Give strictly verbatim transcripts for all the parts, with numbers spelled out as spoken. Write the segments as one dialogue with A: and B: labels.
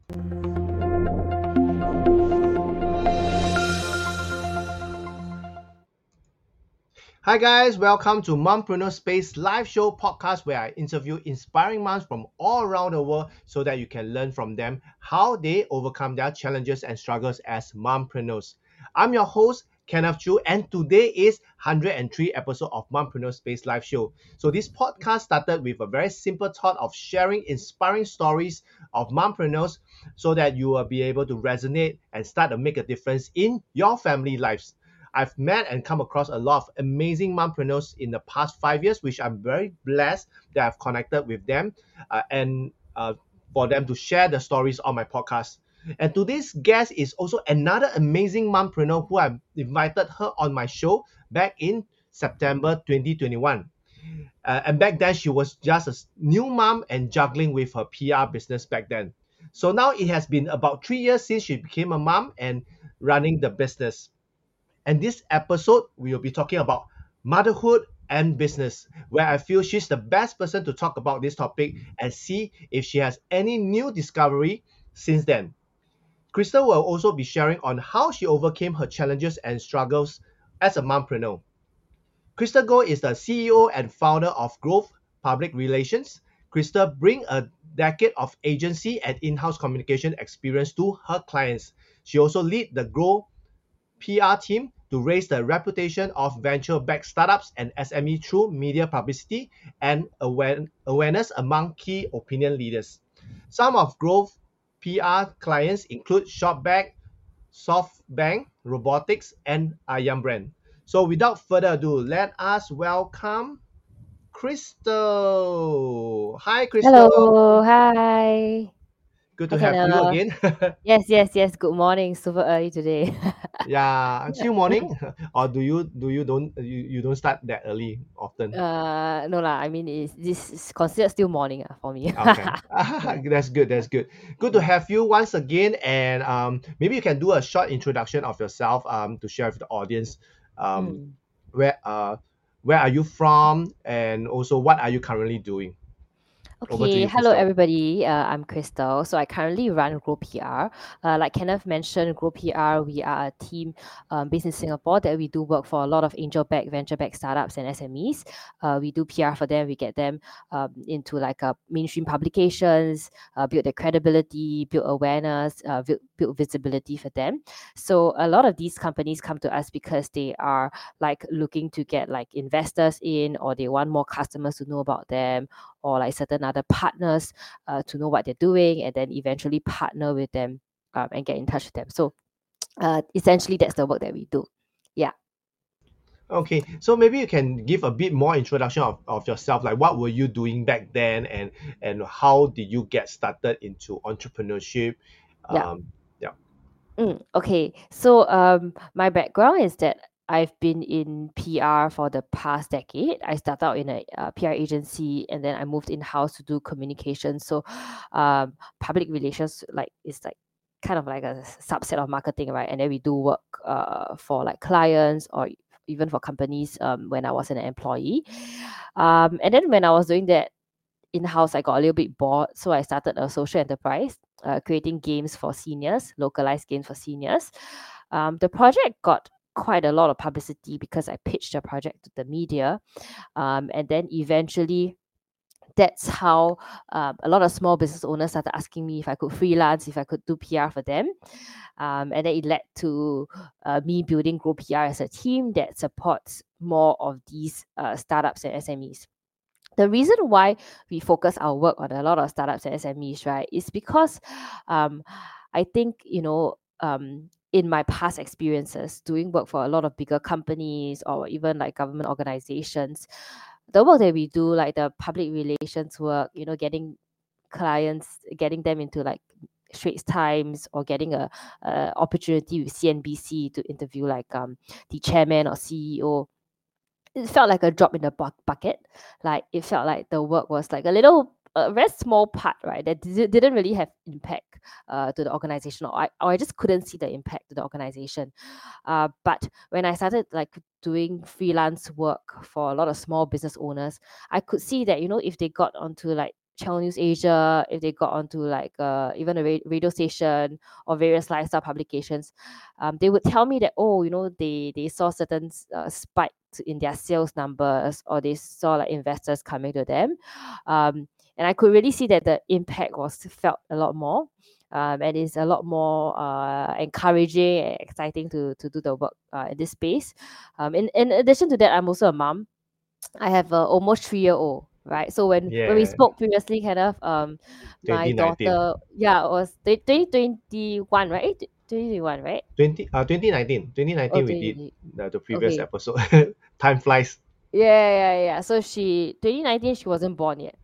A: Hi guys, welcome to Mompreneur Space live show podcast where I interview inspiring moms from all around the world so that you can learn from them how they overcome their challenges and struggles as mompreneurs. I'm your host Kenneth Chu, and today is one hundred three episode of Mompreneur Space live show. So this podcast started with a very simple thought of sharing inspiring stories of mompreneurs so that you will be able to resonate and start to make a difference in your family lives. I've met and come across a lot of amazing mompreneurs in the past five years, which I'm very blessed that I've connected with them uh, and uh, for them to share the stories on my podcast. And today's guest is also another amazing mompreneur who I invited her on my show back in September twenty twenty-one. Uh, and back then, she was just a new mom and juggling with her P R business back then. So now it has been about three years since she became a mom and running the business. And this episode, we will be talking about motherhood and business, where I feel she's the best person to talk about this topic and see if she has any new discovery since then. Crystal will also be sharing on how she overcame her challenges and struggles as a mompreneur. Crystal Goh is the C E O and founder of Growth Public Relations. Crystal brings a decade of agency and in-house communication experience to her clients. She also leads the Grow P R team to raise the reputation of venture-backed startups and S M E through media publicity and aware- awareness among key opinion leaders. Some of Growth P R clients include Shopback, SoftBank, Robotics, and Ayam Brand. So without further ado, let us welcome Crystal. Hi, Crystal.
B: Hello, hi.
A: Good
B: Hi,
A: to have you
B: Kenneth.
A: again.
B: Yes, yes, yes. Good morning. Super early today.
A: Yeah, still morning, or do you do you don't you, you don't start that early often?
B: Uh, no lah. I mean, it's, this is considered still morning ah, for me.
A: Okay,
B: Yeah.
A: that's good. That's good. Good to
B: Mm.
A: have you once again, and um, maybe you can do a short introduction of yourself um to share with the audience. Um,
B: Mm.
A: where uh where are you from, and also what are you currently doing? Over to
B: Okay,
A: you,
B: hello
A: Crystal.
B: everybody. Uh, I'm Crystal. So I currently run Grow P R. Uh, like Kenneth mentioned, Grow P R, we are a team um, based in Singapore that we do work for a lot of angel-backed, venture-backed startups and S M Es. Uh, we do P R for them. We get them um, into like uh, mainstream publications, uh, build their credibility, build awareness, uh, build, build visibility for them. So a lot of these companies come to us because they are like looking to get like investors in, or they want more customers to know about them, or like certain other partners uh, to know what they're doing, and then eventually partner with them um, and get in touch with them. So uh, essentially, that's the work that we do. Yeah.
A: Okay, so maybe you can give a bit more introduction of, of yourself, like what were you doing back then, and and how did you get started into entrepreneurship?
B: Yeah.
A: Um, yeah.
B: Mm, okay. So um, my background is that I've been in P R for the past decade. I started out in a uh, P R agency, and then I moved in house to do communication. So, um, public relations like is like kind of like a s- subset of marketing, right? And then we do work uh for like clients or even for companies. Um, when I was an employee, um, and then when I was doing that in-house, I got a little bit bored, so I started a social enterprise, uh, creating games for seniors, localized games for seniors. Um, the project got quite a lot of publicity because I pitched the project to the media, um, and then eventually that's how um, a lot of small business owners started asking me if I could freelance, if I could do P R for them. Um, and then it led to uh, me building Grow P R as a team that supports more of these uh, startups and S M Es. The reason why we focus our work on a lot of startups and S M Es, right, is because um, I think, you know, um, in my past experiences doing work for a lot of bigger companies or even like government organizations, the work that we do, like the public relations work, you know, getting clients, getting them into like Straits Times, or getting a, a opportunity with C N B C to interview like um the chairman or C E O, it felt like a drop in the bu- bucket. Like it felt like the work was like a little, a very small part, right? That di- didn't really have impact uh, to the organization, or I, or I just couldn't see the impact to the organization. Uh, but when I started like doing freelance work for a lot of small business owners, I could see that, you know, if they got onto like Channel News Asia, if they got onto like uh, even a ra- radio station or various lifestyle publications, um, they would tell me that, oh, you know, they they saw certain uh, spike in their sales numbers, or they saw like investors coming to them, um, and I could really see that the impact was felt a lot more. Um, and it's a lot more uh, encouraging and exciting to to do the work uh, in this space. Um, in, in addition to that, I'm also a mom. I have a almost three year old, right? So when when we
A: Yeah,
B: spoke previously, kind of um, my
A: twenty nineteen.
B: daughter, yeah, it was twenty twenty one, right? twenty twenty one, right?
A: twenty, uh, twenty nineteen.
B: Oh,
A: twenty nineteen we did
B: twenty twenty.
A: the, the previous
B: Okay.
A: episode. Time flies.
B: Yeah, yeah, yeah. So she twenty nineteen, she wasn't born yet.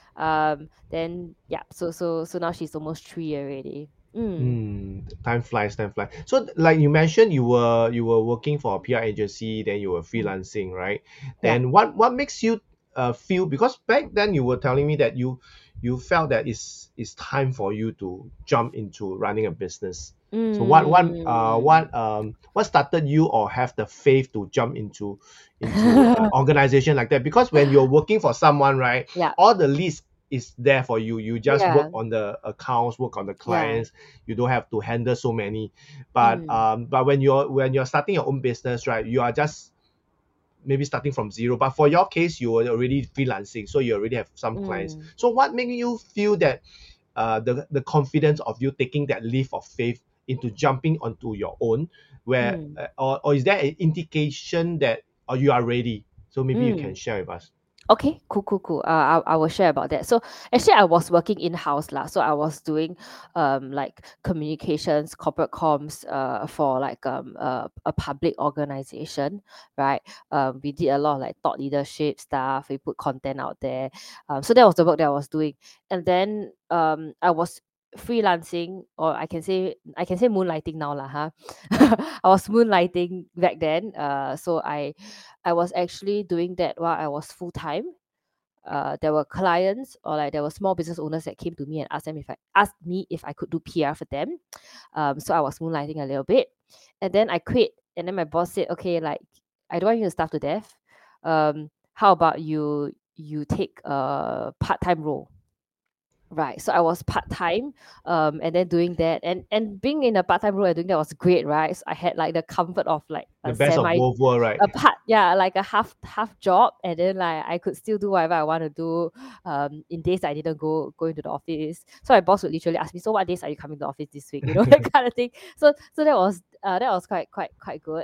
B: Um, then yeah, so so so now she's almost three already. Mm.
A: Mm, time flies, time flies. So, like you mentioned, you were you were working for a P R agency, then you were
B: Mm.
A: freelancing, right?
B: Yeah.
A: Then what what makes you uh feel, because back then you were telling me that you you felt that it's it's time for you to jump into running a business. So what what uh
B: Mm.
A: what um what started you or have the faith to jump into into an organization like that? Because when you're working for someone, right,
B: Yeah.
A: all the list is there for you. You just work
B: Yeah.
A: on the accounts, work on the
B: Yeah.
A: clients. You don't have to handle so many. But
B: Mm.
A: um but when you're when you're starting your own business, right, you are just maybe starting from zero. But for your case, you were already freelancing, so you already have some clients.
B: Mm.
A: So what made you feel that uh the the confidence of you taking that leap of faith into jumping onto your own, where
B: Mm.
A: uh, or, or is there an indication that or you are ready? So maybe you can
B: Mm.
A: share with us.
B: Okay, cool, cool, cool. Uh, I, I will share about that. So actually, I was working in house lah. So I was doing um like communications, corporate comms, uh for like um uh, a public organization, right? Um, we did a lot of like thought leadership stuff. We put content out there. Um, so that was the work that I was doing, and then um I was freelancing, or I can say I can say moonlighting now lah, huh? I was moonlighting back then. Uh, so I I was actually doing that while I was full time. Uh, there were clients, or like there were small business owners that came to me and asked them if I asked me if I could do P R for them. Um, so I was moonlighting a little bit, and then I quit. And then my boss said, "Okay, like I don't want you to starve to death. Um, how about you you take a part time role?" Right. So I was part time, um, and then doing that, and and being in a part time role and doing that was great, right? So I had like the comfort of like
A: The
B: a
A: best of
B: semi,
A: both worlds, right?
B: a part, yeah, like a half half job, and then like I could still do whatever I want to do. Um, in days I didn't go go into the office, so my boss would literally ask me, "So what days are you coming to the office this week?" You know, that kind of thing. So so that was uh that was quite quite quite good.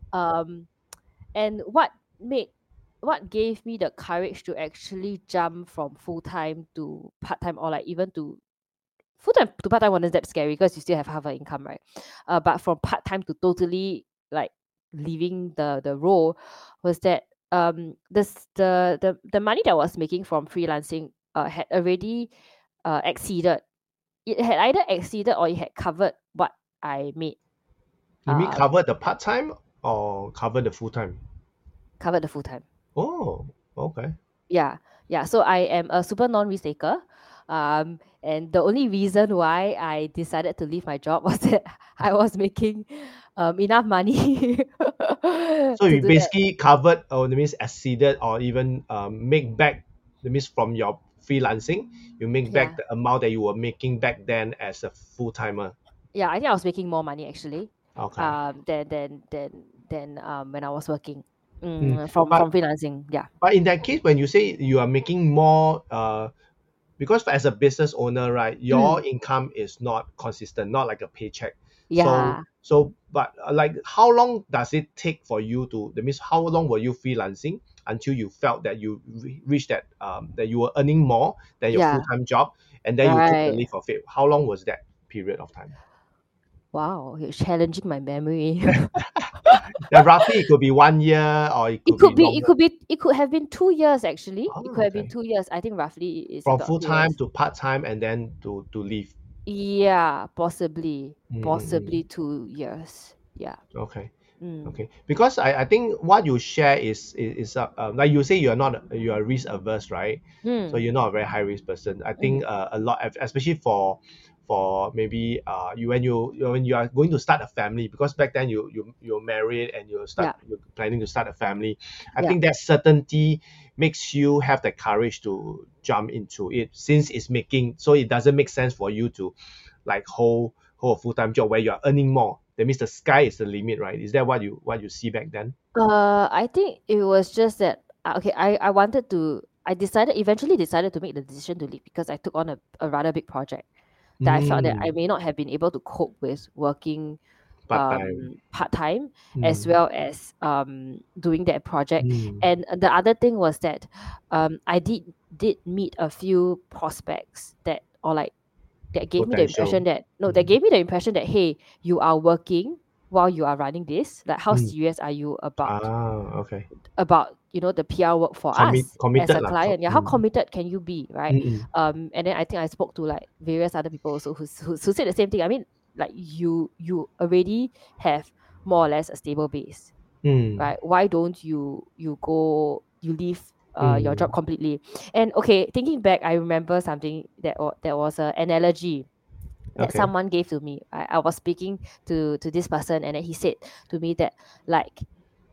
B: Um, and what made what gave me the courage to actually jump from full time to part time, or like even to full time to part time wasn't that scary because you still have half an income, right? Uh, but from part time to totally like leaving the the role was that um this the the the money that I was making from freelancing uh had already uh exceeded, it had either exceeded or it had covered what I made,
A: You mean
B: um
A: cover the part time or cover the full time?
B: covered the full time.
A: Oh, okay.
B: Yeah, yeah. So I am a super non-risk taker. Um, and the only reason why I decided to leave my job was that I was making um enough money
A: So
B: to
A: you
B: do that.
A: basically covered, or that means exceeded, or even um, make back. That means from your freelancing, you make back
B: Yeah.
A: the amount that you were making back then as a full timer.
B: Yeah, I think I was making more money actually.
A: Okay.
B: Um than than than than um when I was working.
A: Mm.
B: Mm, from
A: But
B: from freelancing. Yeah.
A: but in that case, when you say you are making more, uh, because as a business owner, right, your
B: Mm,
A: income is not consistent, not like a paycheck. So
B: yeah.
A: so but uh, like how long does it take for you to, that means how long were you freelancing until you felt that you re- reached that um that you were earning more than your
B: Yeah.
A: full-time job, and then you took the
B: Right.
A: leave of it? How long was that period of time?
B: Wow, you're challenging my memory.
A: Yeah, roughly it could be one year or it
B: It
A: could
B: could
A: be
B: be it
A: longer.
B: could be it could have been two years actually. It
A: Oh,
B: could have been
A: okay.
B: two years. I think roughly it's
A: From
B: about two
A: full-time
B: years.
A: to part-time and then to to leave.
B: Yeah, possibly.
A: Mm-mm-mm.
B: Possibly two years. Yeah.
A: Okay.
B: Mm.
A: Okay, because I, I think what you share is is, is uh, uh, like you say you are not you are risk averse, right? So
B: Mm.
A: you're not a very high risk person. I think
B: Mm.
A: uh, a lot, especially for for maybe uh you when you you- when you are going to start a family, because back then you you you're married and you start
B: Yeah.
A: you're planning to start a family. I
B: Yeah.
A: think that certainty makes you have the courage to jump into it, since it's making so it doesn't make sense for you to like hold hold a full-time job where you are earning more? That means the sky is the limit, right? Is that what you what you see back then?
B: Uh, I think it was just that uh, okay, I I wanted to I decided eventually decided to make the decision to leave because I took on a, a rather big project that I felt that I
A: Mm,
B: may not have been able to cope with working
A: part-time.
B: um part time as
A: Mm,
B: well as um doing that project.
A: mm,
B: And the other thing was that um I did did meet a few prospects that or like that gave me the
A: potential.
B: impression that no, that
A: Mm,
B: gave me the impression that hey, you are working while you are running this. Like how
A: mm.
B: serious are you about
A: Ah, okay.
B: about you know the P R work for
A: Commit
B: us as
A: committed
B: a
A: lah. Co-
B: client? Yeah, how
A: mm,
B: committed can you be, right?
A: mm, mm,
B: Um, and then I think I spoke to like various other people also who who, who said the same thing. I mean, like you you already have more or less a stable base,
A: mm,
B: right? Why don't you you go you leave uh your job
A: mm.
B: completely? And okay, thinking back, I remember something that wa- that was an analogy that
A: Okay.
B: someone gave to me. I, I was speaking to to this person, and then he said to me that like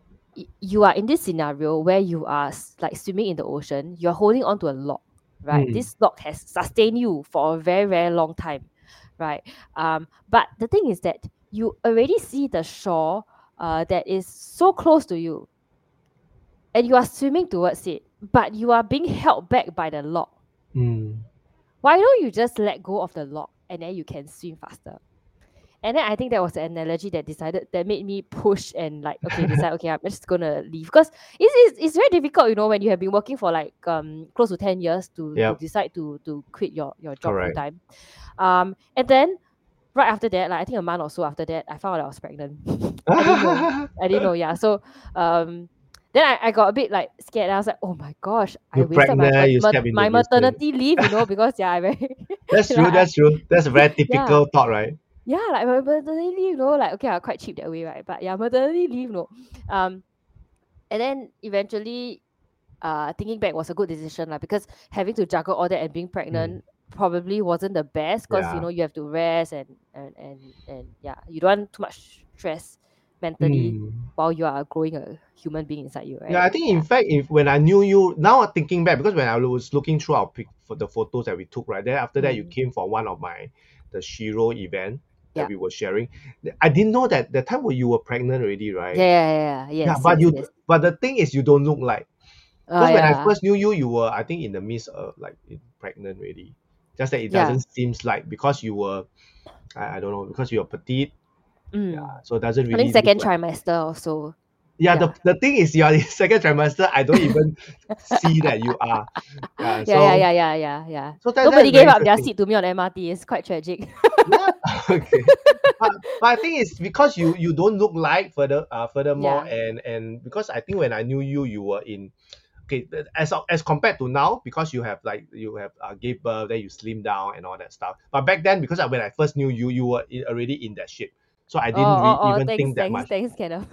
B: y- you are in this scenario where you are s- like swimming in the ocean, you're holding on to a log, right?
A: Mm,
B: This log has sustained you for a very very long time, right? Um but the thing is that you already see the shore uh that is so close to you, and you are swimming towards it, but you are being held back by the log.
A: mm.
B: Why don't you just let go of the log and then you can swim faster? And then I think that was the analogy that decided that made me push and like okay decide okay I'm just gonna leave because it's, it's it's very difficult, you know, when you have been working for like um close to ten years to to
A: Yep.
B: decide to to quit your your job full
A: Correct.
B: time. Um and then right after that, like I think a month or so after that, I found out I was pregnant. I didn't know. I didn't know, yeah. So um then I, I got a bit like scared. I was like, oh my gosh, I
A: You're
B: wasted my
A: pregnant.
B: ma-
A: You
B: ma-
A: step
B: my
A: introduced it.
B: maternity leave, you know, because yeah, I very
A: That's
B: like
A: true.
B: I,
A: That's true. That's a very
B: yeah.
A: typical thought, right?
B: Yeah, like my maternity leave, you know, like okay, I'm quite cheap that way, right? But yeah, maternity leave, no. Um, and then eventually, uh, thinking back was a good decision, like because having to juggle all that and being
A: Mm.
B: pregnant probably wasn't the best because you
A: Yeah.
B: know you have to rest and and and and yeah, you don't want too much stress mentally
A: Mm.
B: while you are growing a human being inside you,
A: Yeah,
B: right?
A: I think in
B: Yeah.
A: fact, if when I knew you, now I'm thinking back because when I was looking through our pic for the photos that we took, right then after that you
B: Mm.
A: came for one of my the Shiro event that
B: Yeah.
A: we were sharing. I didn't know that the time when you were pregnant already,
B: Yeah.
A: right?
B: Yeah. Yeah. Yeah.
A: Yeah,
B: Yes.
A: but
B: Yes.
A: you
B: Yes.
A: but the thing is you don't look like,
B: Oh
A: because when I
B: yeah.
A: first knew you, you were I think in the midst of like in pregnant already. Just that it
B: Yeah.
A: doesn't seems like because you were I, I don't know because you're petite, yeah,
B: Mm.
A: so it doesn't
B: I think
A: really look
B: second
A: like.
B: trimester also.
A: Yeah, the,
B: Yeah.
A: the thing is you're in second trimester, I don't even see that you are. Yeah,
B: Yeah, yeah,
A: so
B: yeah, yeah, yeah, yeah.
A: so that that's
B: Nobody
A: very
B: gave up their
A: interesting.
B: seat to me on M R T. It's quite tragic.
A: Yeah, okay. But but I think it's because you you don't look like further uh furthermore,
B: Yeah.
A: and and because I think when I knew you, you were in okay th- as of- as compared to now, because you have like you have uh, gave birth, then you slim down and all that stuff. But back then, because I, when I first knew you, you were in, already in that shape, so I
B: Oh,
A: didn't re-
B: oh, oh.
A: even
B: Thanks,
A: think that
B: thanks,
A: much.
B: thanks, Kenneth.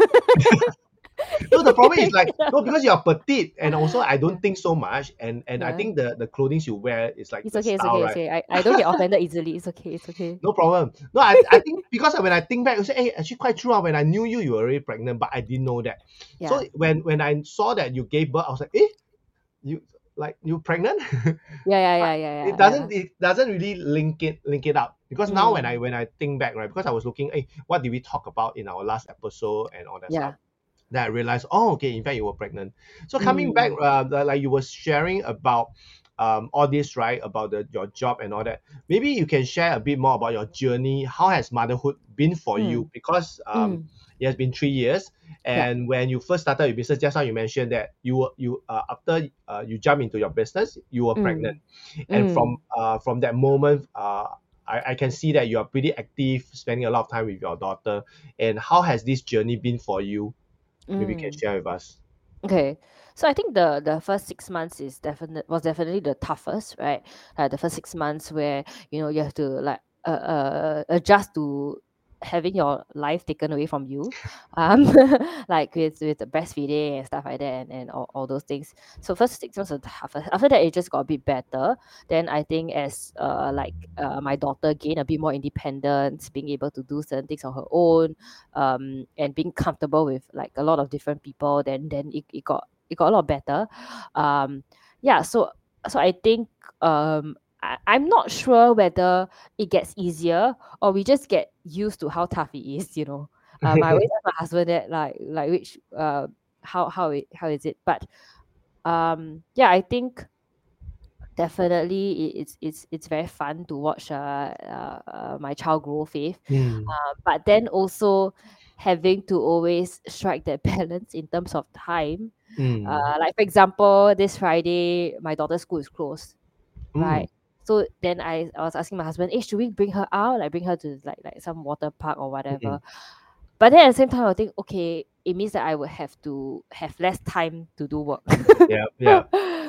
A: No, the problem is
B: Thanks,
A: like
B: Kenneth.
A: no, because you are petite, and also I
B: Yeah.
A: don't think so much, and and I
B: Yeah.
A: think the the clothing you wear is like
B: It's
A: the
B: okay, it's
A: style,
B: okay, it's
A: right?
B: okay. I, I don't get offended easily. It's okay, it's okay.
A: No problem. No, I, I think because when I think back, I say, hey, actually quite true. ah, When I knew you, you were already pregnant, but I didn't know that. So
B: Yeah.
A: when when I saw that you gave birth, I was like, eh, you like you pregnant?
B: Yeah, yeah,
A: But
B: yeah, yeah,
A: it
B: yeah, yeah.
A: doesn't it doesn't really link it link it up, because now when I
B: Mm.
A: when I think back, right, because I was looking, hey, what did we talk about in our last episode and all that stuff.
B: Yeah.
A: Then I realized, oh, okay, in fact, you were pregnant. So coming back,
B: Mm.
A: uh, the- like you were sharing about um, all this, right, about the, your job and all that. Maybe you can share a bit more about your journey. How has motherhood been for you?
B: Mm.
A: Because um,
B: Mm.
A: it has been three years,
B: Yeah.
A: and when you first started your business, just now you mentioned that you were you uh, after uh, you jump into your business, you were pregnant,
B: Mm.
A: and from
B: Mm.
A: uh, from that moment, uh, I, I can see that you are pretty active, spending a lot of time with your daughter. And how has this journey been for you? Maybe you can
B: Mm.
A: share with us.
B: Okay. So I think the the first six months is definite was definitely the toughest, right? Like the first six months where you know you have to like uh, uh adjust to having your life taken away from you, um, like with with the breastfeeding and stuff like that, and, and all, all those things. So first six months was the toughest. After that, it just got a bit better. Then I think as uh like uh my daughter gained a bit more independence, being able to do certain things on her own, um, and being comfortable with like a lot of different people, then then it, it got it got a lot better. Um, yeah, so so I think um I, I'm not sure whether it gets easier or we just get used to how tough it is, you know. Um, I always ask my husband that like like which uh how how it how is it, but um yeah, I think definitely it, it's it's it's very fun to watch uh, uh, uh my child grow faith,
A: Mm,
B: uh, but then also having to always strike that balance in terms of time.
A: mm,
B: Uh, like for example, this Friday my daughter's school is closed,
A: mm.
B: right? So then I, I was asking my husband, hey, should we bring her out, like bring her to like like some water park or whatever?
A: Mm.
B: But then at the same time, I think okay, it means that I would have to have less time to do work.
A: Yeah, yeah.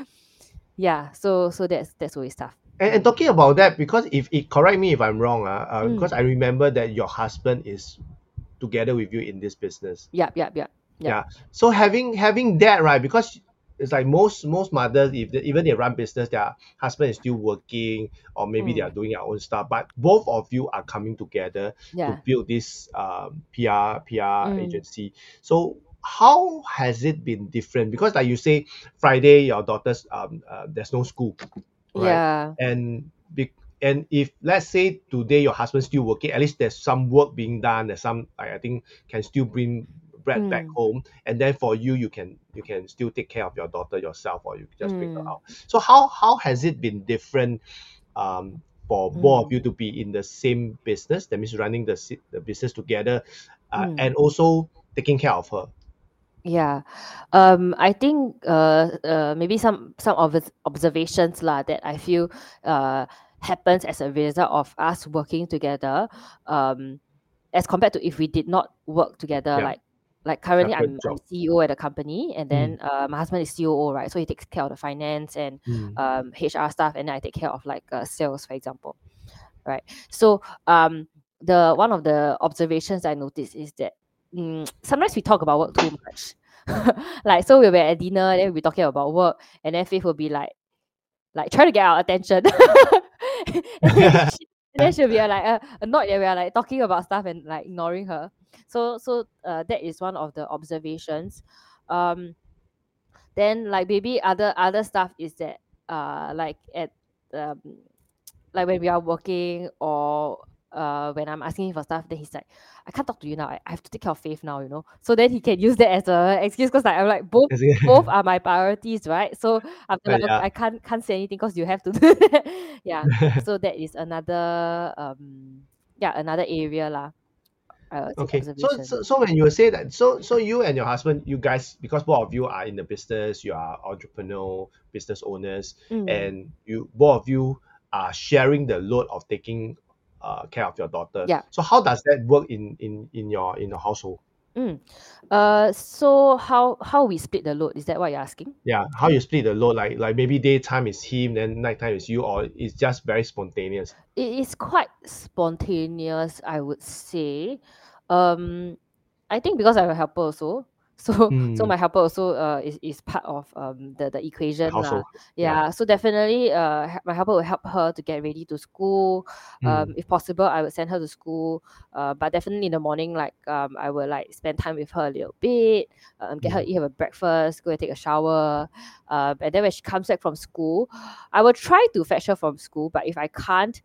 B: Yeah, so so that's that's always tough.
A: And, and
B: Mm.
A: talking about that, because if it correct me if I'm wrong, uh, uh, because
B: Mm.
A: I remember that your husband is together with you in this business.
B: Yep, yep, yep, yep.
A: Yeah. So having having that right, because it's like most most mothers, if they, even they run business, their husband is still working, or maybe they are
B: Mm.
A: doing their own stuff. But both of you are coming together to
B: Yeah.
A: build this um, P R P R
B: Mm.
A: agency. So how has it been different? Because like you say, Friday your daughter's um uh, there's no school, right?
B: Yeah.
A: And be, and if let's say today your husband's still working, at least there's some work being done. There's some I I think can still bring bread back
B: Mm.
A: home, and then for you you can you can still take care of your daughter yourself, or you just bring her
B: Mm.
A: out. So how how has it been different um for both of you
B: Mm.
A: to be in the same business, that means running the si- the business together, uh,
B: Mm.
A: and also taking care of her?
B: Yeah. Um, I think uh, uh maybe some some of its observations lah that I feel uh happens as a result of us working together. Um, as compared to if we did not work together,
A: Yeah,
B: like like currently
A: separate
B: I'm I'm
A: job.
B: C E O at a company, and
A: Mm,
B: then uh, my husband is C O O, right? So he takes care of the finance and
A: mm,
B: um H R stuff, and then I take care of like uh, sales, for example, right? So um the one of the observations I noticed is that mm, sometimes we talk about work too much. Like so we'll be at dinner, then we'll be talking about work, and then Faith will be like like trying to get our attention. and then she, and then she'll be uh, like uh, annoyed that we are like talking about stuff and like ignoring her. So so uh, that is one of the observations. Um, then like maybe other other stuff is that uh like at um like when we are working or uh when I'm asking him for stuff, then he's like, I can't talk to you now. I, I have to take care of Faith now, you know. So then he can use that as a excuse because like I'm like both
A: Is it-
B: both are my priorities, right? So I'm
A: Uh,
B: like, okay,
A: yeah.
B: I can't can't say anything because you have to do that. Yeah. So that is another um yeah, another area lah. I would say
A: Okay, so,
B: observation.
A: so so when you say that, so so you and your husband, you guys, because both of you are in the business, you are entrepreneur, business owners,
B: Mm.
A: and you both of you are sharing the load of taking uh, care of your daughter.
B: Yeah.
A: So how does that work in in in your in your household?
B: Mm. Uh so how how we split the load, is that what you're asking?
A: Yeah, how you split the load? Like like maybe daytime is him, then nighttime is you, or it's just very spontaneous.
B: It is quite spontaneous, I would say. Um, I think because I'm a helper also. So so
A: Mm,
B: my helper also uh is, is part of um the, the
A: the
B: equation lah.
A: household. Yeah.
B: Yeah, so definitely uh he- my helper will help her to get ready to school. Um,
A: Mm,
B: if possible, I would send her to school. Uh, but definitely in the morning, like um I will like spend time with her a little bit, um, get her
A: mm,
B: eat her breakfast, go and take a shower. Um, and then when she comes back from school, I will try to fetch her from school. But if I can't,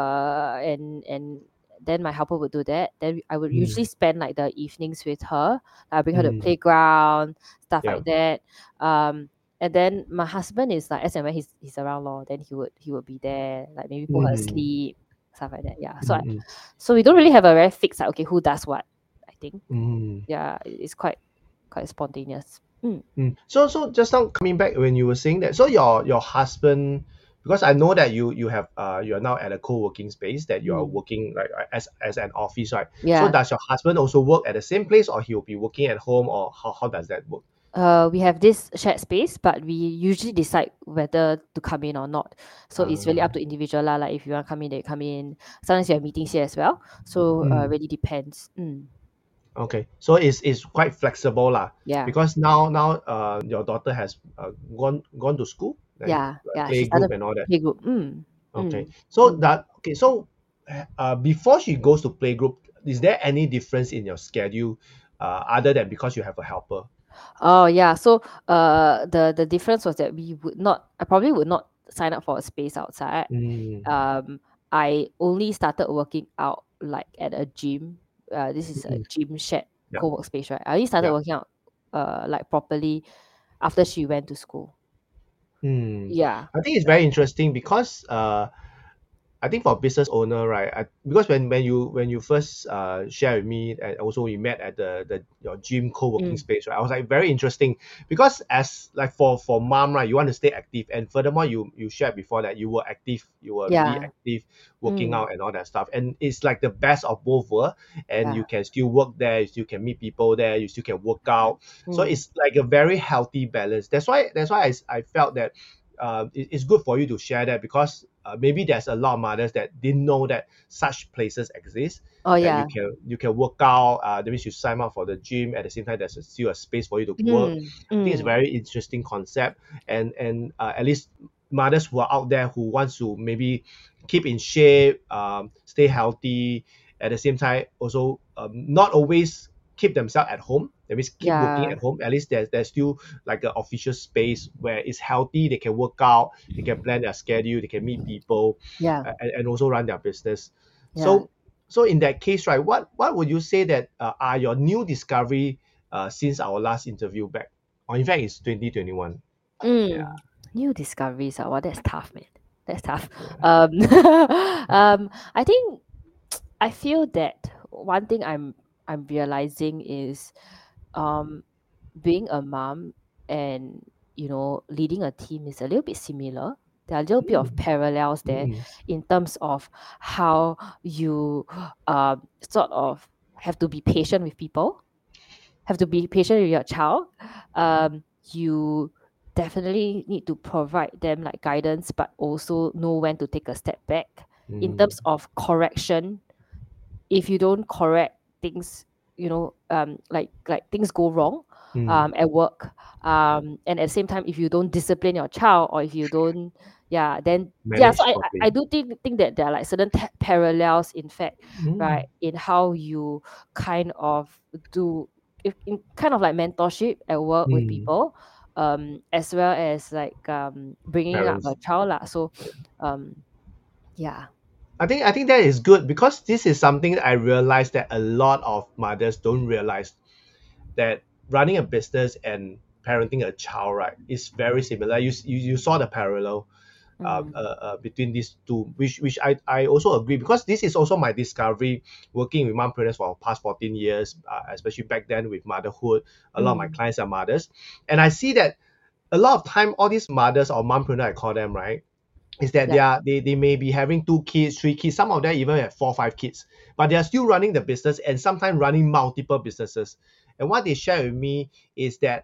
B: uh, and and then my helper would do that. Then I would
A: mm,
B: usually spend like the evenings with her. I bring her to
A: mm.
B: playground, stuff
A: Yeah.
B: like that. Um, and then my husband is like as and when he's he's around law, then he would he would be there, like maybe put her to
A: Mm,
B: sleep, stuff like that. Yeah. So I,
A: mm,
B: so we don't really have a very fixed like okay who does what. I think
A: mm.
B: yeah, it- it's quite quite spontaneous. Mm.
A: Mm. So so just now coming back when you were saying that, so your your husband, because I know that you you have uh you are now at a co-working space that you are
B: Mm.
A: working like uh, as as an office, right? So
B: Yeah.
A: does your husband also work at the same place, or he'll be working at home, or how, how does that work?
B: Uh, we have this shared space, but we usually decide whether to come in or not. So it's really
A: Uh,
B: up to individual lah. Like if you want to come in, they come in. Sometimes you have meetings here as well. So uh,
A: mm,
B: really depends. Mm.
A: okay, so it's it's quite flexible lah.
B: Yeah,
A: Because now now uh your daughter has uh, gone gone to school, like,
B: yeah,
A: like
B: yeah.
A: play
B: She
A: group
B: started
A: and all that.
B: playgroup. Mm.
A: Okay.
B: Mm.
A: So
B: Mm.
A: that okay, so uh before she goes to playgroup, is there any difference in your schedule uh other than because you have a helper?
B: Oh yeah. So uh the the difference was that we would not I probably would not sign up for a space outside.
A: Mm,
B: Um I only started working out like at a gym. Uh this is a
A: mm,
B: gym shared
A: yeah,
B: co-work space, right? I only started
A: yeah.
B: working out uh like properly after she went to school.
A: Mm.
B: Yeah.
A: I think it's very interesting because uh I think for business owner, right? I, because when when you when you first uh share with me, and also we met at the the your gym co-working
B: Mm.
A: space, right? I was like very interesting because as like for for mom, right, you want to stay active, and furthermore, you you shared before that you were active, you were really
B: Yeah.
A: active, working
B: Mm.
A: out and all that stuff, and it's like the best of both worlds, and you
B: Yeah.
A: can still work there, you still can meet people there, you still can work out, so
B: Mm.
A: it's like a very healthy balance. That's why that's why I, I felt that uh, it, it's good for you to share that because uh, maybe there's a lot of mothers that didn't know that such places exist,
B: Oh
A: that you
B: yeah.
A: can you can work out, uh, that means you sign up for the gym at the same time there's a, still a space for you to work.
B: Mm.
A: I think it's a
B: Mm.
A: very interesting concept, and and uh, at least mothers who are out there who wants to maybe keep in shape, um, stay healthy, at the same time also um, not always keep themselves at home, that means keep working
B: Yeah.
A: at home, at least there's, there's still like an official space where it's healthy, they can work out, they can plan their schedule, they can meet people,
B: Yeah.
A: uh, and, and also run their business.
B: Yeah.
A: So so in that case, right, what what would you say that uh, are your new discovery uh, since our last interview back, or in fact it's twenty twenty-one? Yeah,
B: Mm. New discoveries. Oh, wow, that's tough, man. That's tough.
A: yeah.
B: Um, um, I think I feel that one thing I'm I'm realizing is um being a mom and you know leading a team is a little bit similar. There are a little bit of
A: Mm,
B: parallels there
A: mm,
B: in terms of how you um sort of have to be patient with people, have to be patient with your child. Um, you definitely need to provide them like guidance, but also know when to take a step back in
A: mm,
B: terms of correction. If you don't correct things, you know, um, like like things go wrong
A: mm.
B: um, at work. Um, and at the same time, if you don't discipline your child, or if you don't, yeah, then yeah. So
A: Manage
B: I I I
A: properly.
B: do think think that there are like certain ta- parallels, in fact, right,
A: Mm,
B: in how you kind of do if in kind of like mentorship at work with
A: mm.
B: people, um, as well as like um bringing up
A: Parents.
B: a child lah. So, um, yeah.
A: I think I think that is good because this is something I realized that a lot of mothers don't realize, that running a business and parenting a child, right, is very similar. You you, you saw the parallel uh,
B: Mm,
A: uh, uh, between these two, which which I, I also agree, because this is also my discovery working with mompreneurs for the past fourteen years, uh, especially back then with motherhood. A lot of my
B: mm,
A: clients are mothers, and I see that a lot of time all these mothers or mompreneur I call them, right, is that they
B: yeah.
A: are they, they may be having two kids, three kids, some of them even have four, five kids, but they are still running the business and sometimes running multiple businesses. And what they share with me is that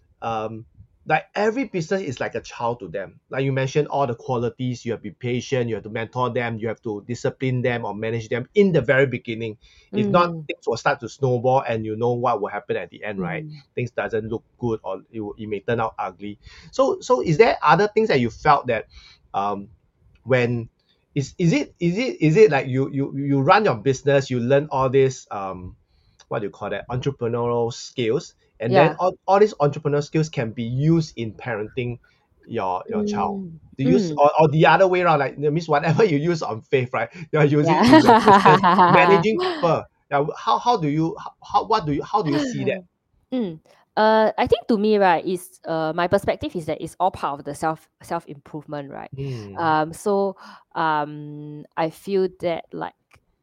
A: um like every business is like a child to them. Like you mentioned, all the qualities, you have to be patient, you have to mentor them, you have to discipline them or manage them in the very beginning. If not,
B: Mm,
A: things will start to snowball and you know what will happen at the end, right?
B: mm.
A: Things doesn't look good, or it, will, it may turn out ugly. So so is there other things that you felt that um when is is it is it is it like you you you run your business, you learn all this um what do you call that, entrepreneurial skills, and then
B: Yeah.
A: all, all these entrepreneurial skills can be used in parenting your your child.
B: Mm,
A: Do you use,
B: mm,
A: or, or the other way around, like that means whatever you use on faith, right, you're using in your business,
B: yeah.
A: managing people. Now how, how do you how, how what do you how do you see that?
B: Mm. Uh, I think to me, right, is uh, my perspective is that it's all part of the self self improvement, right?
A: Mm,
B: Um, so um, I feel that like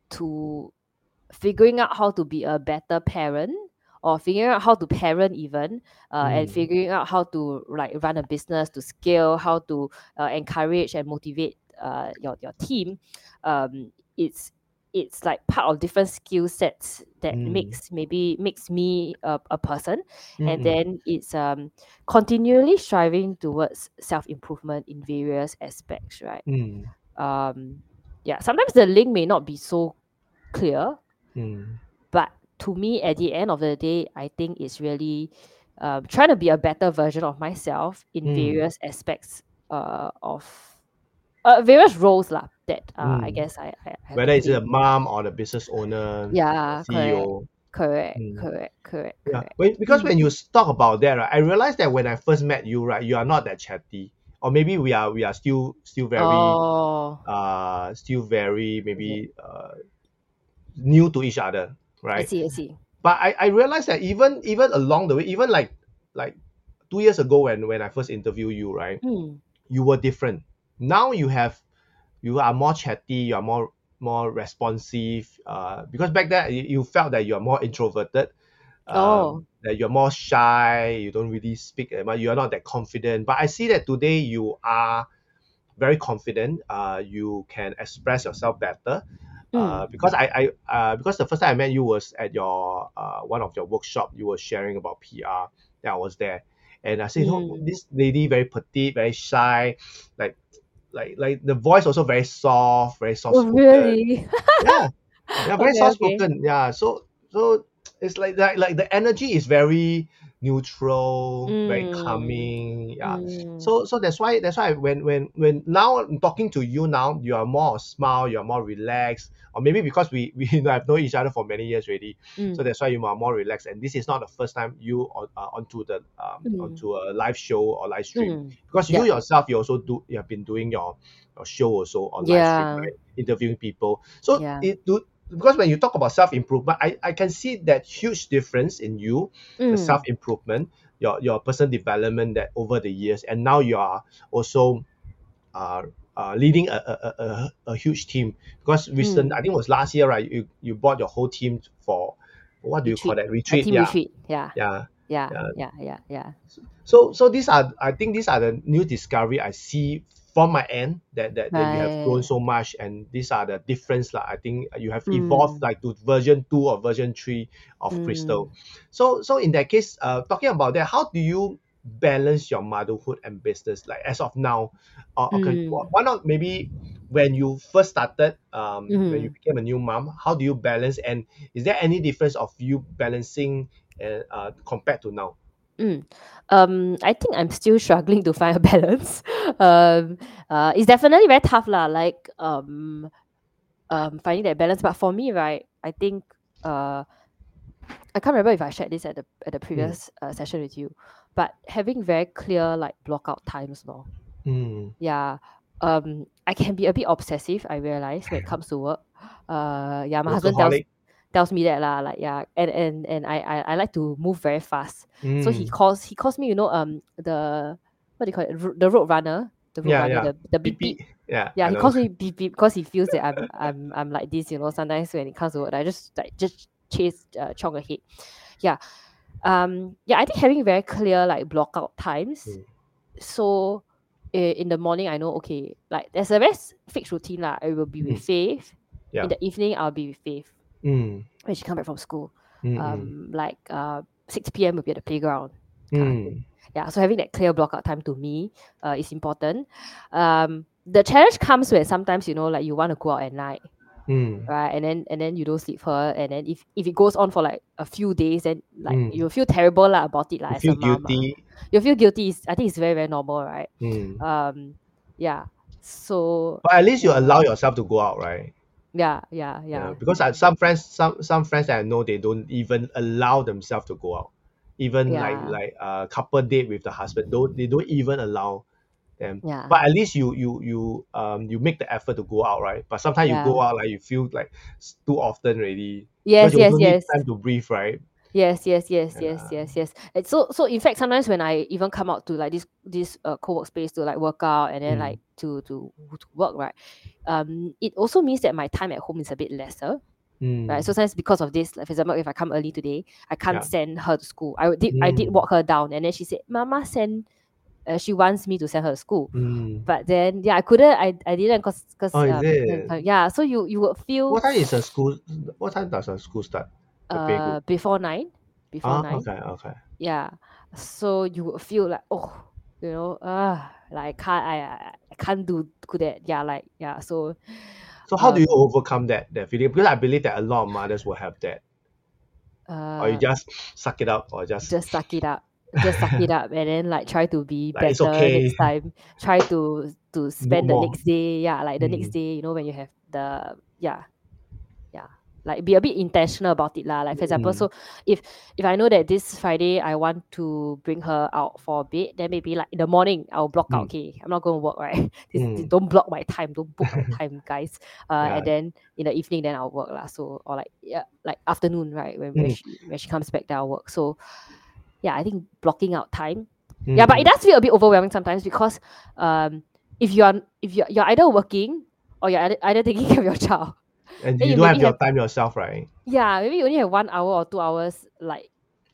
B: to figuring out how to be a better parent, or figuring out how to parent even, uh, and
A: mm,
B: figuring out how to like run a business to scale, how to uh, encourage and motivate uh, your your team. Um, it's it's like part of different skill sets that
A: mm,
B: makes maybe makes me a, a person. And
A: mm,
B: then it's um continually striving towards self-improvement in various aspects, right?
A: mm,
B: um yeah, sometimes the link may not be so clear,
A: mm,
B: but to me, at the end of the day, I think it's really um, trying to be a better version of myself in
A: mm,
B: various aspects uh, of uh, various roles lah, that uh, I
A: mm.
B: guess I, I I have to
A: Whether it's a
B: play.
A: mom or the business owner,
B: Yeah, correct.
A: C E O.
B: Correct,
A: Mm.
B: correct, correct,
A: Yeah,
B: correct.
A: when, because
B: Mm.
A: when you talk about that, right, I realized that when I first met you, right, you are not that chatty, or maybe we are we are still still very
B: Oh,
A: uh still very
B: is it?
A: maybe uh new to each other,
B: I
A: right?
B: see, I see.
A: But I I realized that even even along the way, even like like two years ago when when I first interviewed you, right,
B: Mm.
A: you were different. Now you have you are more chatty, you are more more responsive. Uh, because back then you, you felt that you are more introverted,
B: Oh.
A: um, that you're more shy, you don't really speak, uh, but you're not that confident. But I see that today you are very confident. Uh, you can express yourself better. Uh,
B: Mm.
A: because I, I uh, because the first time I met you was at your uh, one of your workshop. You were sharing about P R. That I was there, and I said, you know,
B: Mm.
A: this lady very petite, very shy, like like like the voice also very soft, very soft
B: Oh,
A: spoken.
B: really?
A: Yeah, yeah, very
B: Okay,
A: soft
B: okay.
A: spoken. Yeah, so so it's like that. Like the energy is very neutral, very
B: Mm.
A: calming. Yeah.
B: Mm.
A: So so that's why that's why when when when now I'm talking to you now, you are more smile, you are more relaxed, or maybe because we we have known each other for many years already. So
B: Mm.
A: that's why you are more relaxed. And this is not the first time you on uh, onto the um
B: Mm.
A: onto a live show or live stream,
B: Mm.
A: because you
B: Yeah.
A: yourself you also do you have been doing your, your show also on live stream,
B: Yeah.
A: right? Interviewing people. So
B: Yeah.
A: it do because when you talk about self-improvement, I, I can see that huge difference in you, the
B: Mm.
A: self-improvement, your your personal development that over the years, and now you are also uh, uh leading a, a, a, a huge team. Because recent, I
B: Mm.
A: think it was last year, right? You you brought your whole team for, what do you call
B: Retreat.
A: that,
B: A
A: retreat?
B: team
A: Yeah,
B: retreat. Yeah.
A: yeah,
B: Yeah.
A: yeah.
B: Yeah. Yeah. Yeah.
A: So so these are, I think these are the new discovery I see from my end, that that, that you have grown
B: Right.
A: so much, and these are the difference like I think you have evolved
B: Mm.
A: like to version two or version three of Crystal.
B: Mm.
A: So so in that case, uh talking about that, how do you balance your motherhood and business like as of now? Uh, okay,
B: Mm.
A: why not maybe when you first started, um when you
B: Mm.
A: became a new mom, how do you balance, and is there any difference of you balancing uh, uh compared to now?
B: Mm. Um, I think I'm still struggling to find a balance. Um, uh, it's definitely very tough lah. Like um, um, finding that balance. But for me, right, I think uh, I can't remember if I shared this at the at the
A: Mm.
B: previous uh, session with you, but having very clear like block out times, no.
A: Mm.
B: Yeah. Um, I can be a bit obsessive. I realize when it comes to work. Uh, yeah, my husband tells
A: Workaholic.
B: tells me that lah. Like yeah, and and and I, I I like to move very fast. So he
A: Mm.
B: calls he calls me. You know um the what do you call it? Ro- The road runner. The road
A: Yeah,
B: runner.
A: yeah.
B: The the
A: Beep
B: beep beep.
A: beep. Yeah,
B: Yeah,
A: I
B: he
A: know.
B: calls me beep beep because he feels that I'm I'm I'm like this. You know, sometimes when it comes to work, I just like just chase uh, chong ahead. Yeah. Um. Yeah, I think having very clear like block out times.
A: Mm.
B: So eh, in the morning I know okay like there's a very s- fixed routine lah. I will be with
A: Mm.
B: Faith. In
A: Yeah.
B: the evening I'll be with Faith
A: Mm.
B: when she come back from school.
A: Mm. Mm.
B: Um, like uh six p m will be at the playground kind of thing.
A: Mm.
B: Yeah, so having that clear block out time to me uh, is important. Um, the challenge comes when sometimes you know like you want to go out at night,
A: Mm.
B: right? And then and then you don't sleep for her, and then if if it goes on for like a few days, then like
A: Mm.
B: you feel terrible lah about it lah
A: You
B: as a
A: feel
B: mom. Ah.
A: guilty.
B: You feel guilty. Is, I think it's very very normal, right?
A: Mm.
B: Um, yeah. So
A: But at least you
B: uh,
A: allow yourself to go out, right?
B: yeah, yeah,
A: Yeah.
B: yeah,
A: Because I, some friends, some some friends that I know, they don't even allow themselves to go out. Even like
B: yeah,
A: like a couple date with the husband, don't they don't even allow them.
B: yeah,
A: But at least you you you um you make the effort to go out, right? But sometimes you go
B: yeah.
A: out like you feel like it's too often already, because
B: Yes,
A: you also
B: yes,
A: need
B: yes.
A: time to breathe, right?
B: Yes, yes, yes, yes,
A: Yeah.
B: yes, yes. And so, so in fact, sometimes when I even come out to like this this uh, co-work space to like work out and then
A: Mm.
B: like to to to work, right? Um, it also means that my time at home is a bit lesser, right? So
A: Mm.
B: sometimes because of this, like for example, if I come early today, I can't
A: Yeah.
B: send her to school. I did I did
A: Mm.
B: walk her down, and then she said, "Mama send." Uh, she wants me to send her to school,
A: Mm.
B: but then yeah, I couldn't. I, I didn't cause
A: Oh,
B: cause
A: is
B: um
A: it?
B: yeah. So you you would feel
A: What time is the school? What time does the school start? The playgroup.
B: uh before nine, before
A: Ah,
B: nine.
A: okay, okay.
B: Yeah, so you would feel like oh, you know, uh like I can't I I I can't do do that. Yeah, like yeah. So
A: So how do you
B: um
A: overcome that that feeling? Because I believe that a lot of mothers will have that, or you
B: uh
A: just suck it up, or just
B: just suck it up. Just suck it up and then like try to be
A: like it's
B: better
A: okay,
B: next time. Try to to
A: no
B: spend the
A: more.
B: next day. Yeah, like the next
A: Mm.
B: day, you know, when you have the yeah, yeah. like be a bit intentional about it lah. Like for example,
A: Mm.
B: so if if I know that this Friday I want to bring her out for a bit, then maybe like in the morning I'll block out.
A: Mm.
B: Okay, I'm not going to work, right? This, this-
A: Mm.
B: don't block my time, don't book my time, guys. Uh,
A: Yeah.
B: and then in the evening, then I'll work lah. So or like yeah, like afternoon, right? When, when
A: Mm.
B: she when she comes back, then I'll work. So yeah, I think blocking out time.
A: Mm.
B: Yeah, but it
A: Mm.
B: does feel a bit overwhelming sometimes because um if you're if you're you're either working or you're either, either taking care of your child.
A: And
B: Then
A: you
B: you
A: don't have
B: maybe
A: your
B: have
A: time yourself, right?
B: yeah, maybe you only have one hour or two hours like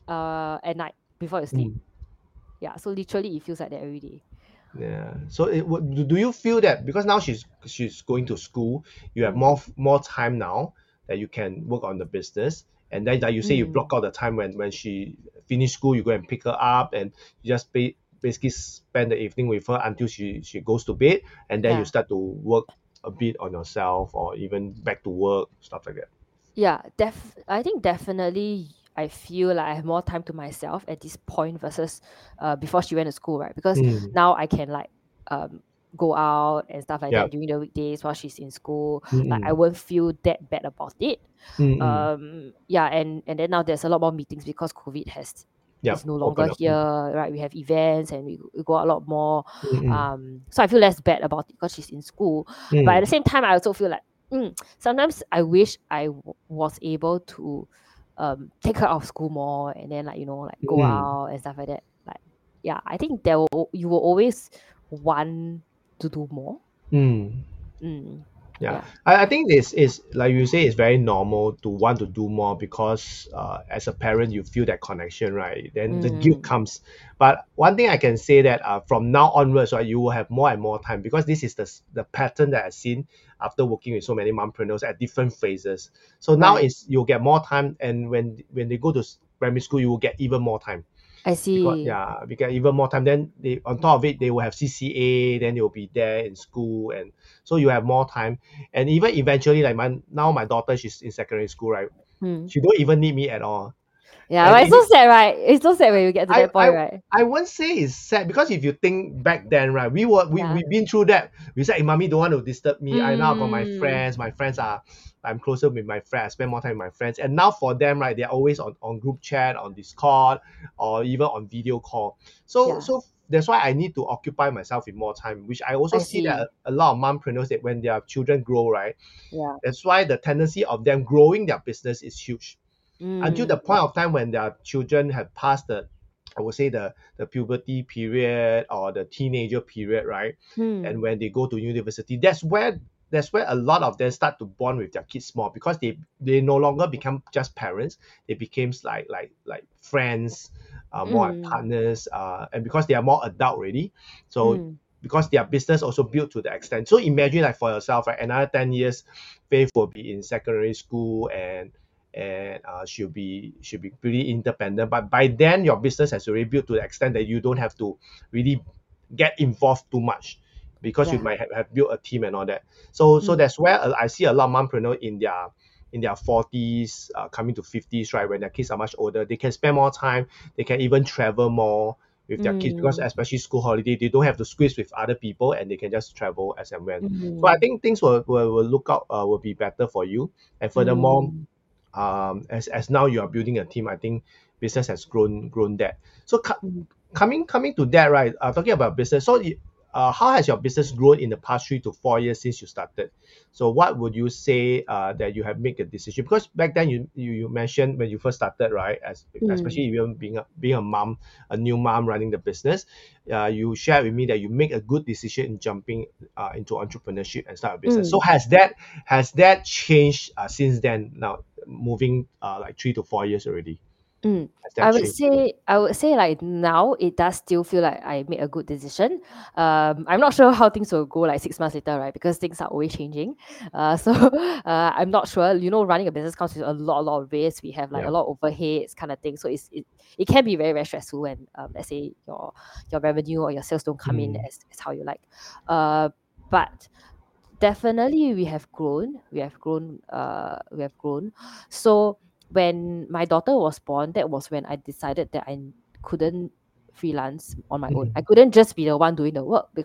B: uh at night before you sleep.
A: Mm.
B: Yeah, so literally it feels like that every day.
A: Yeah. So it would do do you feel that because now she's she's going to school, you have
B: Mm.
A: more more time now that you can work on the business, and then like you say you block
B: Mm.
A: out the time when when she finish school, you go and pick her up, and you just ba- basically spend the evening with her until she she goes to bed, and then you
B: Yeah.
A: start to work a bit on yourself or even back to work, stuff like that.
B: Yeah, def I think definitely I feel like I have more time to myself at this point versus uh before she went to school, right? Because
A: Mm.
B: now I can like um go out and stuff like
A: Yeah.
B: that during the weekdays while she's in school.
A: Mm.
B: Like I
A: Mm.
B: won't feel that bad about it.
A: Mm. Mm.
B: Um yeah, and and then now there's a lot more meetings because COVID has
A: Yeah.
B: is no
A: Open
B: longer
A: up.
B: here, right? We have events and we, we go out a lot more.
A: Mm. Mm.
B: Um so I feel less bad about it because she's in school.
A: Mm.
B: But at the same time I also feel like mm, sometimes I wish I w- was able to um take her out of school more and then like you know like go
A: Mm.
B: out and stuff like that. Like yeah, I think there will you will always want to do more.
A: Mm.
B: Mm,
A: Yeah,
B: yeah.
A: I, I think this is like you say, it's very normal to want to do more because uh, as a parent you feel that connection, right? Then the guilt
B: Mm,
A: comes. But one thing I can say that uh, from now onwards, right, you will have more and more time because this is the s- the pattern that I've seen after working with so many mompreneurs at different phases. So now
B: right.
A: is you'll get more time, and when when they go to s- primary school, you will get even more time.
B: I
A: Because
B: see.
A: yeah, because even more time. Then they on top of it, they will have C C A. Then they will be there in school, and so you have more time. And even eventually, like my now my daughter, she's in secondary school, right?
B: Hmm.
A: She don't even need me at all.
B: Yeah,
A: And
B: but it's
A: it,
B: so sad, right? It's so sad when you get to
A: I
B: that
A: I
B: point, right?
A: I won't say it's sad because if you think back then, right, we were we
B: Yeah.
A: we been through that. We said, hey, mommy don't want to disturb me. I now got my
B: Mm,
A: friends. My friends are I'm closer with my friends. I spend more time with my friends. And now for them, right, they're always on, on group chat, on Discord, or even on video call. So
B: yeah,
A: so that's why I need to occupy myself with more time, which I also
B: I
A: see that
B: see.
A: a, a lot of mompreneurs that when their children grow, right,
B: Yeah.
A: that's why the tendency of them growing their business is huge until the
B: Mm,
A: point of time when their children have passed the I would say the the puberty period or the teenager period, right? And
B: hmm.
A: when they go to university, that's where that's where a lot of them start to bond with their kids more because they they no longer become just parents. They became like like like friends, uh, more like
B: Mm,
A: partners, uh, and because they are more adult already, so
B: mm.
A: because their business also built to the extent. So imagine like for yourself, right? Another ten years, Faith will be in secondary school and and uh, she'll be she'll be pretty independent. But by then, your business has already built to the extent that you don't have to really get involved too much because you
B: Yeah.
A: might have, have built a team and all that. So so
B: Mm,
A: that's where uh, I see a lot of mompreneurs in their in their forties, uh, coming to fifties, right? When their kids are much older, they can spend more time. They can even travel more with their kids because
B: mm,
A: especially school holiday, they don't have to squeeze with other people and they can just travel as and when. So I
B: mm,
A: think things will, will, will look out uh, will be better for you. And furthermore,
B: mm,
A: um, as as now you are building a team, I think business has grown grown that. So co-
B: mm.
A: coming coming to that, right? Uh, talking about business. So, you- uh, how has your business grown in the past three to four years since you started? So, what would you say uh, that you have made a decision? Because back then you, you you mentioned when you first started, right? As especially
B: Mm,
A: even being a being a mom, a new mom running the business, uh, you shared with me that you make a good decision in jumping uh, into entrepreneurship and start a business. So
B: mm.
A: has that has that changed uh, since then? Now moving uh, like three to four years already.
B: Mm.
A: Has that
B: I would
A: changed?
B: say I would say like now it does still feel like I made a good decision. Um, I'm not sure how things will go like six months later, right? Because things are always changing. Uh, so uh, I'm not sure. You know, running a business comes with a lot, a lot of risks. We have like
A: Yeah.
B: a lot of overheads, kind of thing. So it's it, it can be very, very stressful when um, let's say your your revenue or your sales don't come in
A: Mm.
B: as, as how you like. Uh, but definitely we have grown. We have grown. Uh, we have grown. So when my daughter was born, that was when I decided that I couldn't freelance on my own. I
A: Mm.
B: couldn't just be the one doing the work because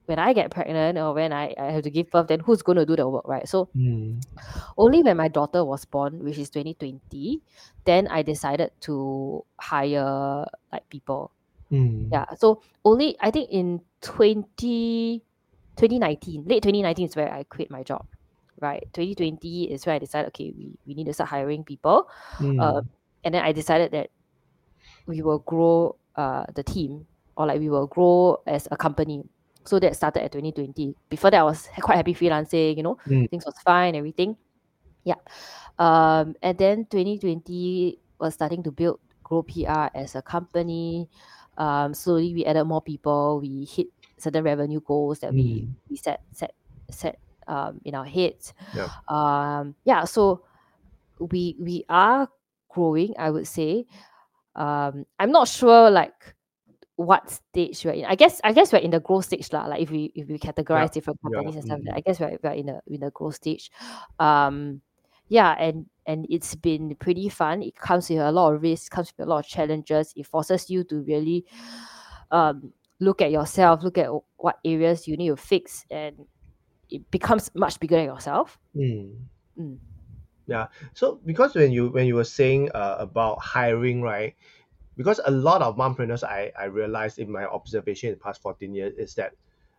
B: when I get pregnant or when I, I have to give birth, then who's going to do the work, right? So
A: Mm.
B: only when my daughter was born, which is twenty twenty, then I decided to hire like people.
A: Mm.
B: Yeah. So only I think in twenty, twenty nineteen, late twenty nineteen is where I quit my job. Right. twenty twenty is where I decided, okay, we, we need to start hiring people. Uh,
A: Mm.
B: and then I decided that we will grow uh, the team, or like we will grow as a company. So that started at twenty twenty. Before that, I was quite happy freelancing, you know,
A: Mm.
B: things was fine, everything. Yeah. Um, and then twenty twenty was starting to build Grow P R as a company. Um, slowly we added more people. We hit certain revenue goals that we
A: Mm.
B: we set set set um in our heads.
A: Yeah.
B: Um, yeah. So we we are growing, I would say. Um, I'm not sure like what stage we're in. I guess I guess we're in the growth stage lah. Like if we if we
A: Yeah.
B: categorize different
A: Yeah.
B: companies and stuff,
A: Mm.
B: I guess we're, we're in a in a growth stage. Um, yeah, and and it's been pretty fun. It comes with a lot of risks, comes with a lot of challenges. It forces you to really um look at yourself, look at what areas you need to fix, and it becomes much bigger than yourself.
A: Mm.
B: Mm.
A: Yeah. So because when you when you were saying uh, about hiring, right? Because a lot of mompreneurs, I I realized in my observation in the past fourteen years is that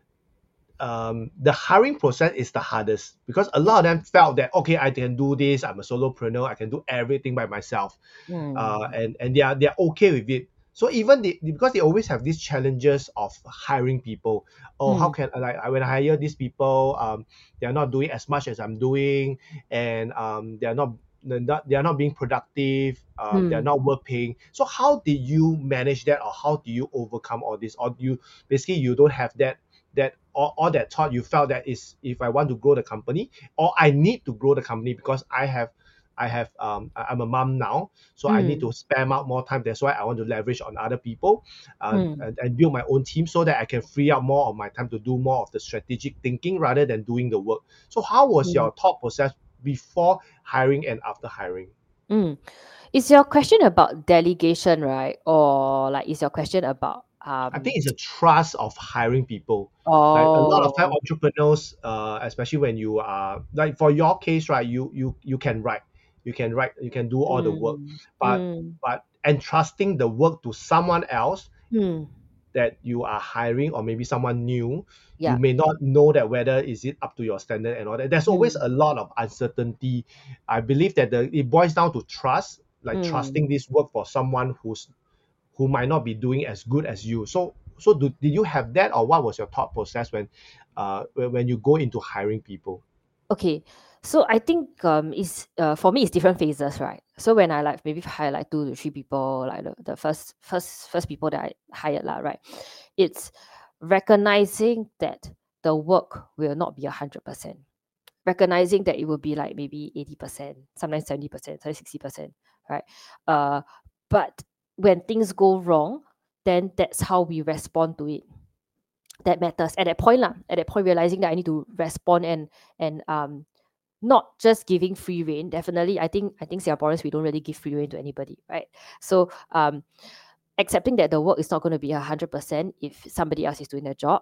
A: um, the hiring process is the hardest because a lot of them felt that okay, I can do this. I'm a solopreneur. I can do everything by myself, uh,
B: Mm.
A: and and they are they are okay with it. So even they, because they always have these challenges of hiring people. Oh, how
B: Mm.
A: can like I- when I hire these people, um, they are not doing as much as I'm doing, and um, they are not they're not they are not being productive. Um, they are
B: Mm.
A: not well paying. So how did you manage that, or how do you overcome all this? Or you basically you don't have that that all, all that thought you felt that is if I want to grow the company or I need to grow the company because I have I have um I- I'm a mom now, so I need to
B: Mm.
A: spam out more time. That's why I want to leverage on other people, uh,
B: Mm.
A: and, and build my own team so that I can free up more of my time to do more of the strategic thinking rather than doing the work. So how was
B: Mm.
A: your thought process before hiring and after hiring?
B: Mm. Is your question about delegation, right? Or like is your question about
A: I think
B: um
A: it's a trust of hiring people. Like a lot of time
B: oh
A: entrepreneurs, uh, especially when you are like for your case, right? You you you can write, you can write, you can do all the work,
B: mm,
A: but
B: mm,
A: but entrusting the work to someone else
B: mm,
A: that you are hiring or maybe someone new, you
B: yeah.
A: may not know that whether is it up to your standard and all that. There's always
B: Mm,
A: a lot of uncertainty. I believe that the it boils down to trust, like
B: mm.
A: trusting this work for someone who's who might not be doing as good as you. So so do, did you have that or what was your thought process when uh when, when you go into hiring people?
B: Okay. So I think um is uh for me it's different phases, right? So when I like maybe hire like two to three people, like the, the first first first people that I hired lah, right? It's recognizing that the work will not be a hundred percent. Recognizing that it will be like maybe eighty percent, sometimes seventy percent, sometimes sixty percent, right? Uh, but when things go wrong, then that's how we respond to it. That matters at that point, lah. At that point, realizing that I need to respond and and um not just giving free reign. Definitely, I think I think Singaporeans we don't really give free reign to anybody, right? So um, accepting that the work is not going to be a hundred percent if somebody else is doing the job,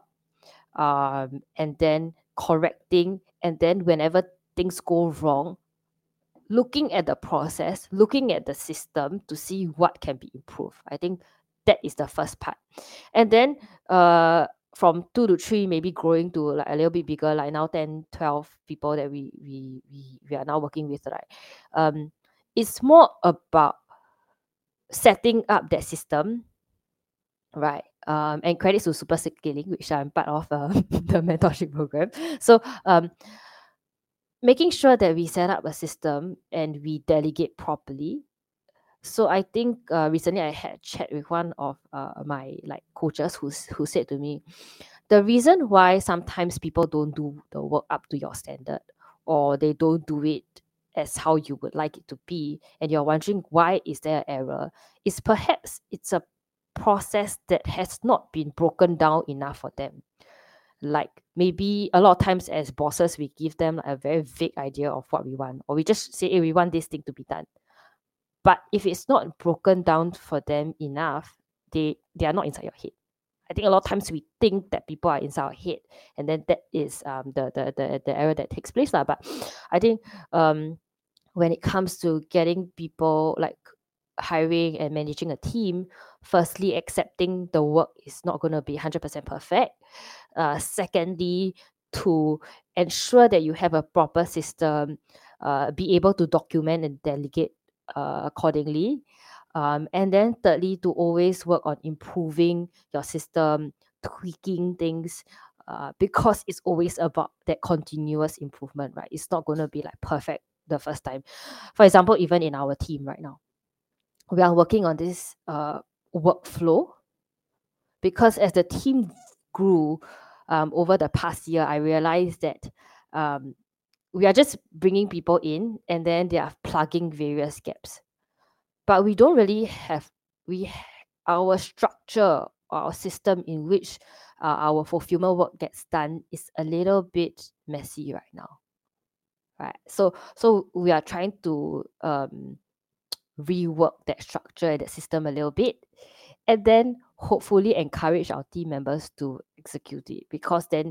B: um, and then correcting, and then whenever things go wrong, looking at the process, looking at the system to see what can be improved. I think that is the first part. And then uh from two to three, maybe growing to like a little bit bigger, like now ten, twelve people that we we we, we are now working with, right? Um it's more about setting up that system, right? Um, and credits to Super Scaling, which I'm part of uh, the mentorship program. So um, making sure that we set up a system and we delegate properly. So I think uh, recently I had a chat with one of uh, my like coaches who's who said to me, the reason why sometimes people don't do the work up to your standard or they don't do it as how you would like it to be, and you're wondering why is there an error, is perhaps it's a process that has not been broken down enough for them. Like maybe a lot of times as bosses we give them like a very vague idea of what we want, or we just say, hey, we want this thing to be done, but if it's not broken down for them enough, they they are not inside your head. I think a lot of times we think that people are inside our head, and then that is um the the the, the error that takes place lah. But I think um when it comes to getting people like hiring and managing a team, firstly, accepting the work is not going to be one hundred percent perfect. Uh, secondly, to ensure that you have a proper system, uh, be able to document and delegate uh, accordingly. Um, and then thirdly, to always work on improving your system, tweaking things, uh, because it's always about that continuous improvement, right? It's not going to be like perfect the first time. For example, even in our team right now, we are working on this uh, workflow, because as the team grew um, over the past year, I realized that um, we are just bringing people in and then they are plugging various gaps, but we don't really have we our structure, our system in which uh, our fulfillment work gets done is a little bit messy right now, right? So so we are trying to um, rework that structure and that system a little bit, and then hopefully encourage our team members to execute it, because then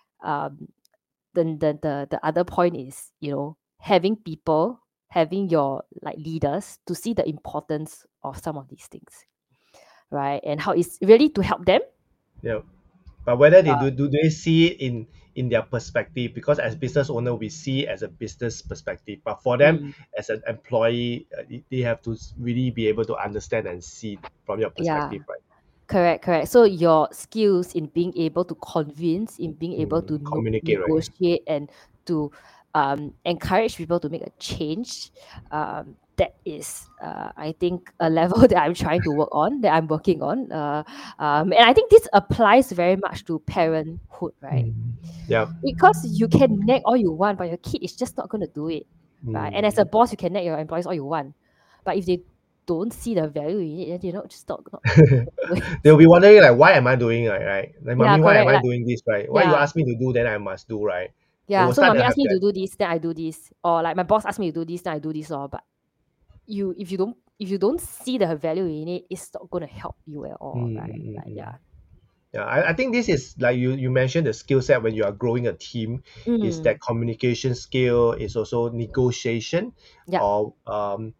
B: um then the, the the other point is, you know, having people, having your like leaders to see the importance of some of these things, right? And how it's really to help them.
A: Yeah. But whether they
B: uh,
A: do do they see it in in their perspective? Because as business owner, we see it as a business perspective. But for them
B: mm,
A: as an employee, uh, they have to really be able to understand and see from your
B: yeah,
A: perspective, right?
B: correct, correct. So your skills in being able to convince, in being able
A: Mm,
B: to no-
A: communicate, right?
B: negotiate, and to um, encourage people to make a change, um, that is, uh, I think, a level that I'm trying to work on, that I'm working on. Uh, um, and I think this applies very much to parenthood, right?
A: Mm. Yeah.
B: Because you can nag all you want, but your kid is just not going to do it, right? And as a
A: Mm.
B: boss, you can nag your employees all you want, but if they don't see the value in it, then they're not just not, not
A: They'll be wondering like, why am I doing it, right? Like,
B: yeah,
A: mommy, why am
B: correct.
A: I
B: Like,
A: doing this, right? Why you
B: yeah,
A: ask me to do, then I must do, right? They
B: yeah.
A: will
B: So
A: start
B: mommy
A: to have
B: asked me to
A: that.
B: do this, then I do this, or like my boss asked me to do this, then I do this, or but you, if you don't, if you don't see the value in it, it's not going to help you at all,
A: Mm,
B: right?
A: mm,
B: Like,
A: mm.
B: yeah.
A: Yeah, I, I think this is like you you mentioned the skill set when you are growing a team is
B: Mm,
A: that communication skill, is also negotiation,
B: yeah.
A: or um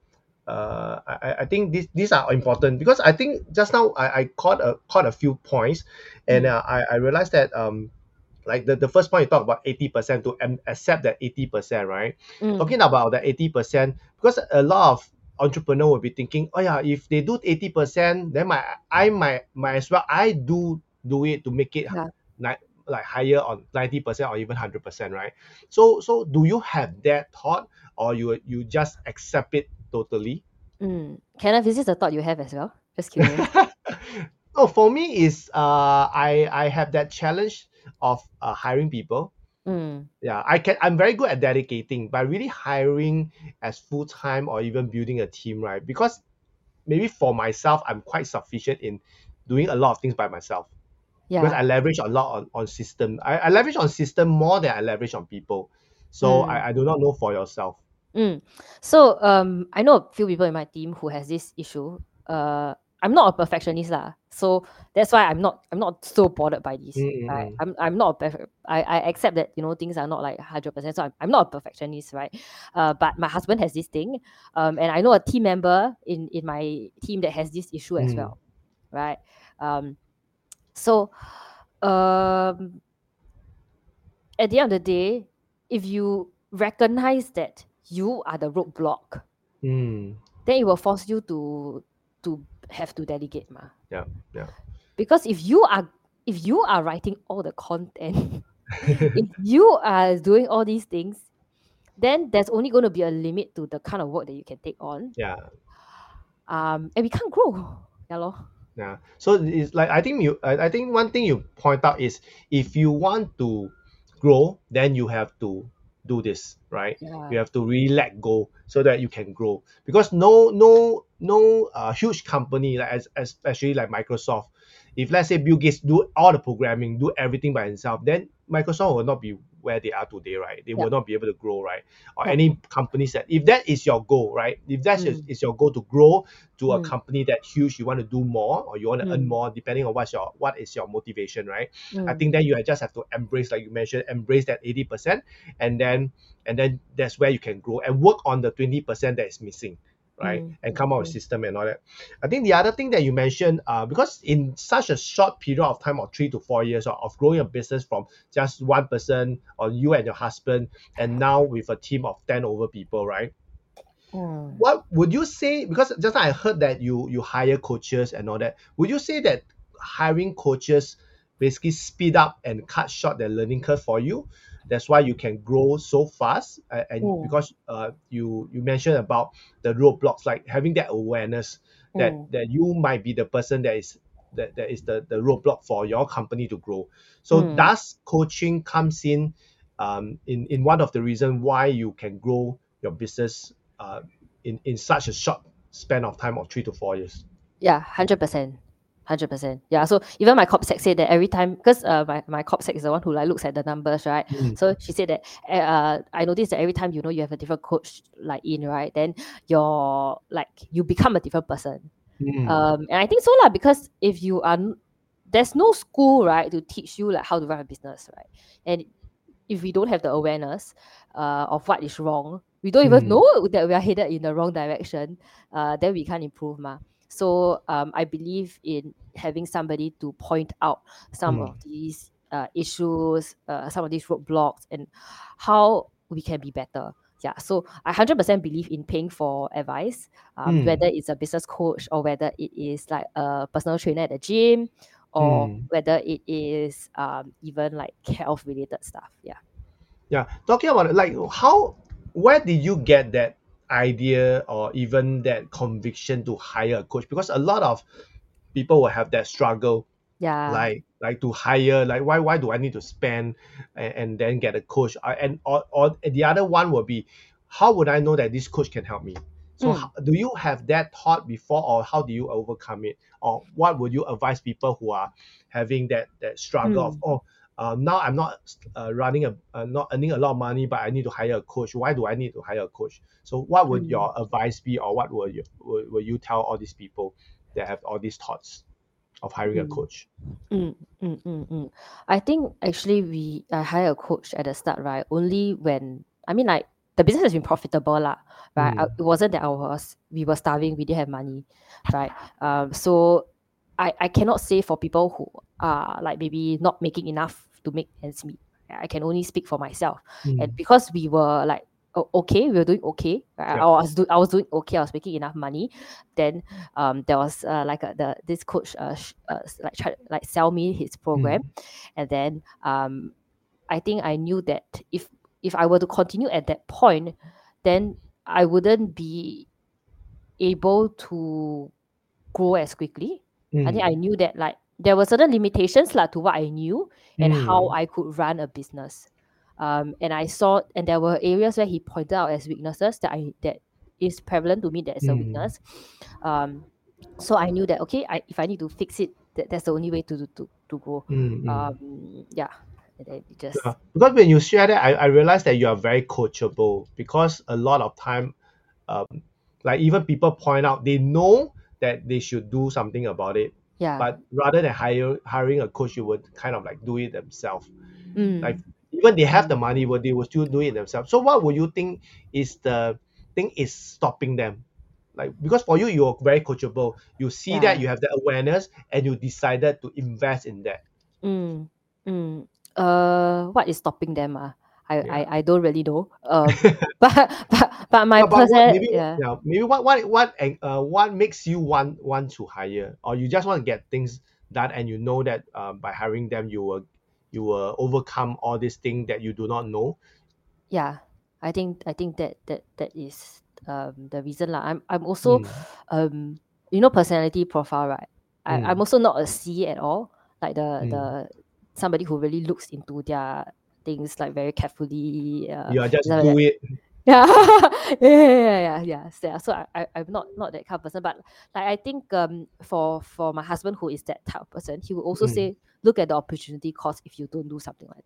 A: uh I, I I think these these are important because I think just now I, I caught a caught a few points, and
B: Mm,
A: uh, I, I realized that um like the, the first point you talk about eighty percent to um, accept that eighty percent, right?
B: mm,
A: Talking about the eighty percent, because a lot of entrepreneur will be thinking, oh yeah, if they do eighty percent, then my I might might as well I do do it to make it
B: yeah.
A: like like higher on ninety percent or even one hundred percent, right? So so do you have that thought, or you you just accept it totally?
B: Mm. Can I visit the thought you have as well? Just curious.
A: Oh, for me is uh I I have that challenge of uh, hiring people.
B: Mm,
A: Yeah, I can I'm very good at dedicating, but really hiring as full time or even building a team, right? Because maybe for myself, I'm quite sufficient in doing a lot of things by myself because
B: yeah.
A: I leverage a lot on, on system. I, I leverage on system more than I leverage on people. So
B: Mm.
A: I, I do not know for yourself.
B: Mm. So um, I know a few people in my team who has this issue. Uh, I'm not a perfectionist lah, so that's why I'm not I'm not so bothered by this. Right?
A: Mm-mm-mm.
B: I'm I'm not a perfect. I, I accept that, you know, things are not like hundred percent. So I'm, I'm not a perfectionist, right? Uh, but my husband has this thing, um, and I know a team member in in my team that has this issue as
A: Mm.
B: well, right? Um, so um, at the end of the day, if you recognize that you are the roadblock,
A: Mm.
B: then it will force you to to have to delegate ma.
A: Yeah, yeah.
B: Because if you are if you are writing all the content, if you are doing all these things, then there's only going to be a limit to the kind of work that you can take on.
A: Yeah,
B: Um, and we can't grow. Yeah, lor.
A: yeah. So it's like I think you I, I think one thing you point out is if you want to grow, then you have to do this, right? You
B: Yeah.
A: have to really let go so that you can grow. Because no no no uh, huge company like as, especially like Microsoft, if let's say Bill Gates do all the programming, do everything by himself, then Microsoft will not be where they are today, right? They
B: Yep.
A: will not be able to grow, right? Or
B: Yep.
A: any companies that, if that is your goal, right? If that is,
B: Mm.
A: is your goal to grow to a
B: Mm.
A: company that huge, you want to do more or you want to earn
B: Mm.
A: more, depending on what's your what is your motivation, right? I
B: Mm.
A: think then you just have to embrace, like you mentioned, embrace that eighty percent, and then and then that's where you can grow and work on the twenty percent that is missing, right?
B: Mm.
A: And come up with
B: Mm.
A: system and all that. I think the other thing that you mentioned, uh, because in such a short period of time of three to four years of, of growing a business from just one person or you and your husband, and now with a team of ten over people, right?
B: Mm.
A: What would you say? Because just now I heard that you you hire coaches and all that. Would you say that hiring coaches basically speed up and cut short the learning curve for you? That's why you can grow so fast. Uh, and
B: Mm.
A: because uh, you you mentioned about the roadblocks, like having that awareness that
B: Mm.
A: that you might be the person that is that, that is the, the roadblock for your company to grow. So
B: Mm.
A: does coaching comes in um, in in one of the reason why you can grow your business uh, in, in such a short span of time of three to four years.
B: Yeah, hundred percent. Hundred percent. Yeah. So even my COPSEC said that every time, because uh my, my COPSEC is the one who like looks at the numbers, right?
A: Mm.
B: So she said that uh I noticed that every time you know you have a different coach like in, right, then you're like you become a different person.
A: Mm.
B: Um and I think so lah, because if you are n- there's no school, right, to teach you like how to run a business, right? And if we don't have the awareness uh, of what is wrong, we don't even
A: Mm.
B: know that we are headed in the wrong direction, uh, then we can't improve ma. So um, I believe in having somebody to point out some
A: Mm.
B: of these uh, issues, uh, some of these roadblocks, and how we can be better. Yeah, so I one hundred percent believe in paying for advice, um,
A: Mm.
B: whether it's a business coach or whether it is like a personal trainer at the gym, or
A: Mm.
B: whether it is um, even like health related stuff. Yeah.
A: Yeah, talking about it, like how, where did you get that idea or even that conviction to hire a coach? Because a lot of people will have that struggle,
B: Yeah.
A: like like to hire, like why why do I need to spend and, and then get a coach? I, and or, or the other one will be, how would I know that this coach can help me? So
B: Mm.
A: how, do you have that thought before, or how do you overcome it, or what would you advise people who are having that that struggle of,
B: Mm.
A: oh, uh, now I'm not uh, running a uh, not earning a lot of money, but I need to hire a coach. Why do I need to hire a coach? So what would
B: Mm.
A: your advice be, or what will you will, will you tell all these people that have all these thoughts of hiring a
B: Mm.
A: coach?
B: Mm, mm, mm, mm. I think actually we I hire a coach at the start, right? Only when I mean like the business has been profitable lah, right? I,
A: Mm.
B: it wasn't that I was we were starving, we didn't have money, right? Um, so I I cannot say for people who are like maybe not making enough to make ends meet. I can only speak for myself, and
A: Mm.
B: because we were like o- okay, we were doing okay. Right? I,
A: Yeah.
B: I was do, I was doing okay. I was making enough money. Then um, there was uh, like a, the this coach uh, sh- uh like try like sell me his program,
A: Mm.
B: and then um, I think I knew that if if I were to continue at that point, then I wouldn't be able to grow as quickly. I think I
A: Mm.
B: knew that like there were certain limitations like to what I knew and how
A: Mm.
B: I could run a business. Um, and I saw and there were areas where he pointed out as weaknesses that I that is prevalent to me that is a
A: Mm.
B: weakness. Um, so I knew that okay, I if I need to fix it, that, that's the only way to to to go.
A: Mm. Mm.
B: Um, yeah, and then it
A: Yeah.
B: just
A: Because when you share that, I, I realized that you are very coachable, because a lot of time, um, like even people point out, they know that they should do something about it,
B: yeah.
A: but rather than hire hiring a coach, you would kind of like do it themselves. Like
B: Mm,
A: even they have the
B: mm,
A: money, but they will still do it themselves. So what would you think is the thing is stopping them? Like, because for you, you're very coachable. You see that,
B: yeah.
A: you have the awareness, and you decided to invest in that.
B: Mm, mm. Uh, what is stopping them? Ah, I, I,
A: Yeah.
B: I don't really know. Um, but but but my
A: But, but what
B: person,
A: maybe
B: yeah,
A: yeah maybe what what what eh, uh what makes you want want to hire, or you just want to get things done, and you know that uh, by hiring them you will you will overcome all these things that you do not know.
B: yeah. I think I think that that that is um the reason lah. I'm I'm also
A: Mm.
B: um you know personality profile, right? I I'm
A: Mm.
B: also not a C at all. Like the the
A: Mm.
B: somebody who really looks into their things like very carefully. Uh,
A: You are just
B: stuff like
A: do
B: that.
A: it.
B: Yeah, yeah, yeah, yeah, yeah. So, yeah, so I, I, I'm not not that kind of person, but like I think um for for my husband who is that type of person, he will also
A: Mm.
B: say, look at the opportunity cost if you don't do something like that.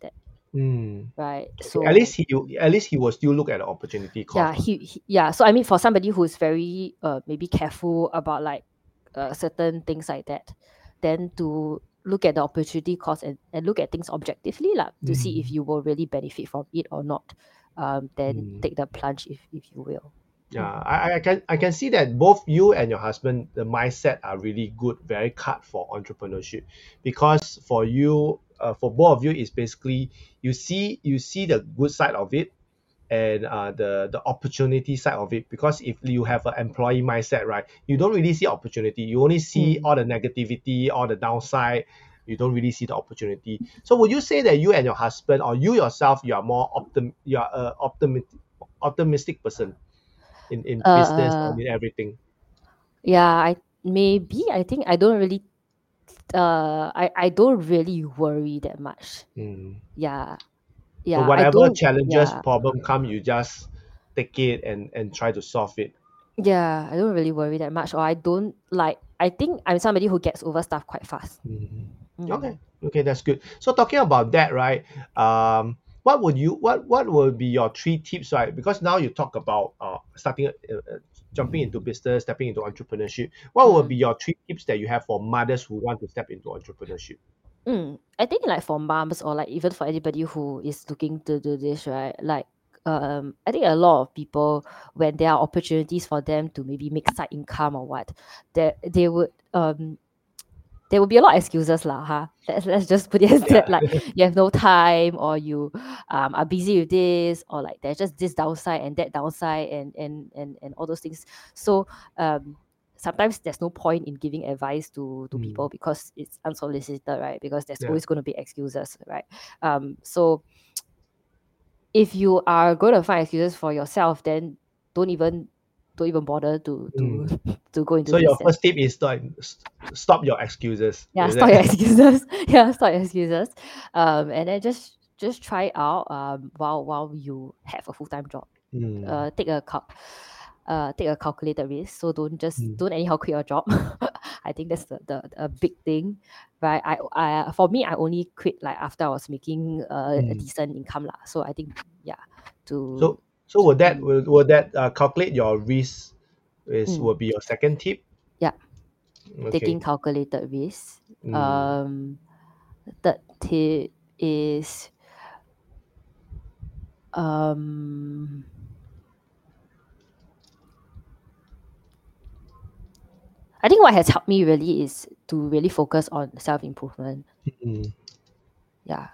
A: Mm.
B: right?
A: Okay. At least
B: So
A: he at least he will still look at the opportunity
B: yeah,
A: cost. lah.
B: he, he yeah. So I mean, for somebody who's very uh maybe careful about like uh, certain things like that, then to look at the opportunity cost and, and look at things objectively lah, to see if
A: Mm.
B: you will really benefit from it or not. Um, then
A: Mm.
B: take the plunge if if you will.
A: Yeah, I, I can I can see that both you and your husband, the mindset are really good, very cut for entrepreneurship, because for you, uh, for both of you, is basically you see you see the good side of it, and uh, the the opportunity side of it. Because if you have an employee mindset, right, you don't really see opportunity. You only see
B: Mm.
A: all the negativity, all the downside. You don't really see the opportunity. So would you say that you and your husband, or you yourself, you are more optim you are a optimistic optimistic person in in business
B: Uh,
A: and in everything?
B: yeah, I maybe I think I don't really uh I I don't really worry that much.
A: Mm.
B: Yeah,
A: So
B: yeah, I
A: whatever
B: don't.
A: challenges,
B: Yeah,
A: problem come, you just take it and and try to solve it.
B: yeah, I don't really worry that much, or I don't like. I think I'm somebody who gets over stuff quite fast.
A: Mhm.
B: Mm.
A: Okay, okay, that's good. So talking about that, right? Um, what would you what what would be your three tips, right? Because now you talk about uh starting uh, uh, jumping into business, stepping into entrepreneurship. What would be
B: Mm.
A: your three tips that you have for mothers who want to step into entrepreneurship?
B: Mm. I think like for moms or like even for anybody who is looking to do this, right? Like um I think a lot of people, when there are opportunities for them to maybe make side income or what, that they would um there will be a lot of excuses lah, huh? Let's, let's just put it as
A: Yeah.
B: that, like you have no time, or you um, are busy with this, or like there's just this downside and that downside, and and and, and all those things. So um, sometimes there's no point in giving advice to to
A: Mm,
B: people because it's unsolicited, right? Because there's
A: yeah.
B: always going to be excuses, right? Um, so if you are going to find excuses for yourself, then don't even don't even bother to to
A: Mm.
B: to go into
A: So your
B: this. And
A: first tip is to stop your excuses.
B: yeah,
A: Is
B: stop your
A: that?
B: excuses. Yeah, stop your excuses. Um, and then just just try it out um while while you have a full time job.
A: Mm,
B: Uh, take a cal- uh take a calculated risk. So don't just
A: mm,
B: don't anyhow quit your job. I think that's the, the a big thing, right? I I for me I only quit like after I was making uh, a
A: mm.
B: decent income lah. So I think yeah, to
A: So so
B: to
A: will that
B: be
A: will, will that uh, calculate your risk is will
B: mm,
A: be your second tip?
B: yeah, taking
A: Okay.
B: calculated risk.
A: Mm,
B: Um, third tip is um I think what has helped me really is to really focus on self improvement.
A: mm.
B: Yeah.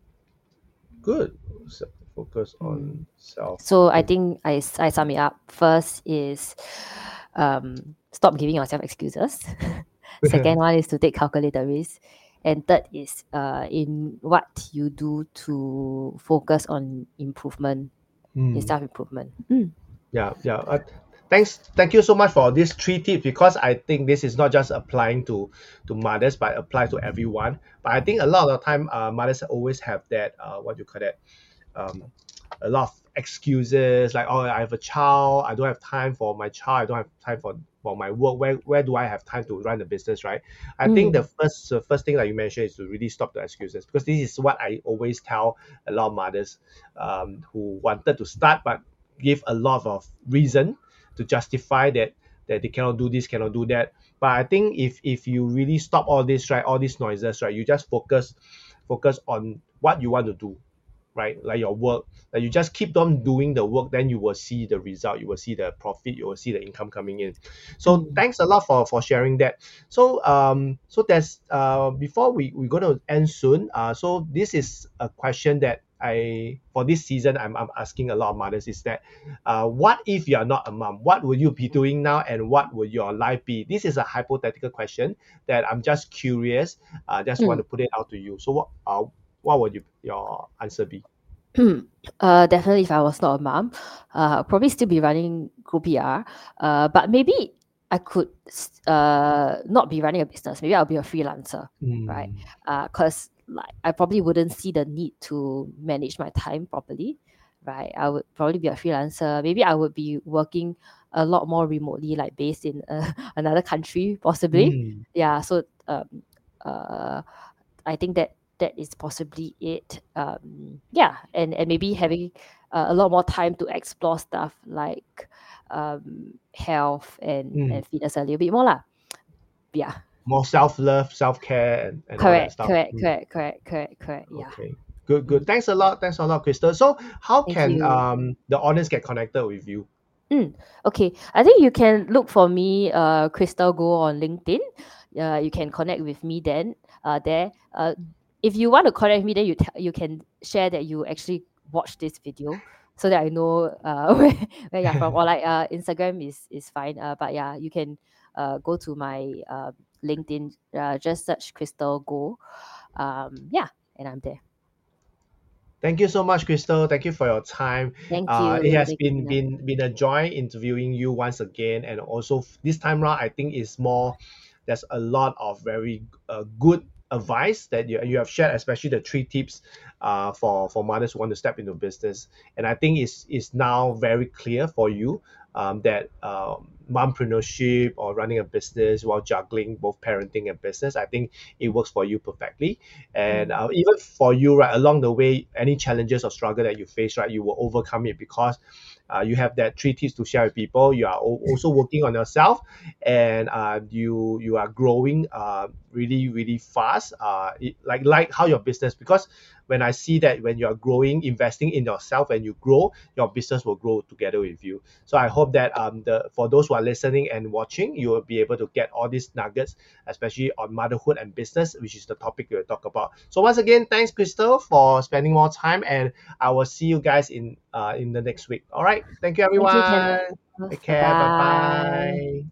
A: Good. So focus
B: Mm.
A: on self
B: So I
A: improvement.
B: think I, s- I sum it up. First is um, stop giving yourself excuses. Second one is to take calculated risk. And third is uh, in what you do to focus on improvement, in
A: Mm.
B: self improvement. Mm.
A: Yeah, yeah. Uh, thanks, thank you so much for these three tips, because I think this is not just applying to to mothers, but apply to everyone. But I think a lot of the time, uh, mothers always have that uh, what do you call that, um, a lot of excuses like, oh, I have a child, I don't have time for my child, I don't have time for for my work. Where where do I have time to run the business, right? I think the
B: Mm.
A: first the first thing that you mentioned is to really stop the excuses, because this is what I always tell a lot of mothers um, who wanted to start but give a lot of reason to justify that that they cannot do this, cannot do that. But I think if if you really stop all this, right, all these noises, right, you just focus focus on what you want to do, right? Like your work, like you just keep on doing the work, then you will see the result, you will see the profit, you will see the income coming in. So
B: Mm.
A: thanks a lot for for sharing that. So um so there's uh before we we're going to end soon. Uh so this is a question that I for this season I'm, I'm asking a lot of mothers, is that uh what if you're not a mom, what would you be doing now, and what would your life be? This is a hypothetical question that I'm just curious. I uh, just want
B: Mm.
A: to put it out to you. So what uh what would you, your answer be?
B: uh, definitely, if I was not a mom, uh, I'll probably still be running Group P R. Uh, but maybe I could s- uh not be running a business. Maybe I'll be a freelancer, right?
A: Mm,
B: Uh, cause like I probably wouldn't see the need to manage my time properly, right? I would probably be a freelancer. Maybe I would be working a lot more remotely, like based in uh, another country, possibly.
A: mm,
B: Yeah. So um, uh, I think that that is possibly it. Um, yeah, and and maybe having uh, a lot more time to explore stuff like um, health and
A: Mm.
B: and fitness a little bit more lah. Yeah,
A: More self-love, self-care, and, and all that
B: correct,
A: stuff.
B: correct,
A: Mm.
B: correct, correct, correct, correct. Yeah.
A: Okay. Good, good.
B: Mm.
A: Thanks a lot. Thanks a lot, Crystal. So how
B: Thank
A: can
B: you.
A: um the audience get connected with you?
B: Mm, okay, I think you can look for me, uh, Crystal Go on LinkedIn. Uh, you can connect with me then. Uh, there. Uh, if you want to connect with me, then you t- you can share that you actually watched this video, so that I know uh where, where you're from. Or like uh Instagram is is fine. Uh, but yeah, you can uh go to my uh LinkedIn. Uh, just search Crystal Go. Um, yeah, and I'm there.
A: Thank you so much, Crystal. Thank you for your time.
B: Thank
A: Uh, it
B: you.
A: has
B: Thank you,
A: been
B: Tina.
A: been been a joy interviewing you once again, and also f- this time round, I think is more. There's a lot of very uh, good advice that you, you have shared, especially the three tips uh, for for mothers who want to step into business. And I think it's it's now very clear for you um, that um, mompreneurship or running a business while juggling both parenting and business. I think it works for you perfectly. And
B: Mm.
A: uh, even for you, right, along the way, any challenges or struggle that you face, right, you will overcome it because uh, you have that three tips to share with people. You are al- also working on yourself, and uh, you you are growing uh, really really fast. Uh, it, like like how your business, because when I see that when you are growing, investing in yourself, and you grow, your business will grow together with you. So I hope that um the for those who are listening and watching, you will be able to get all these nuggets, especially on motherhood and business, which is the topic we'll talk about. So once again, thanks, Crystal, for spending more time, and I will see you guys in uh in the next week. All right, thank you,
B: Thank you,
A: everyone.
B: Kenneth.
A: Take
B: Bye
A: care. Bye
B: bye.
A: bye.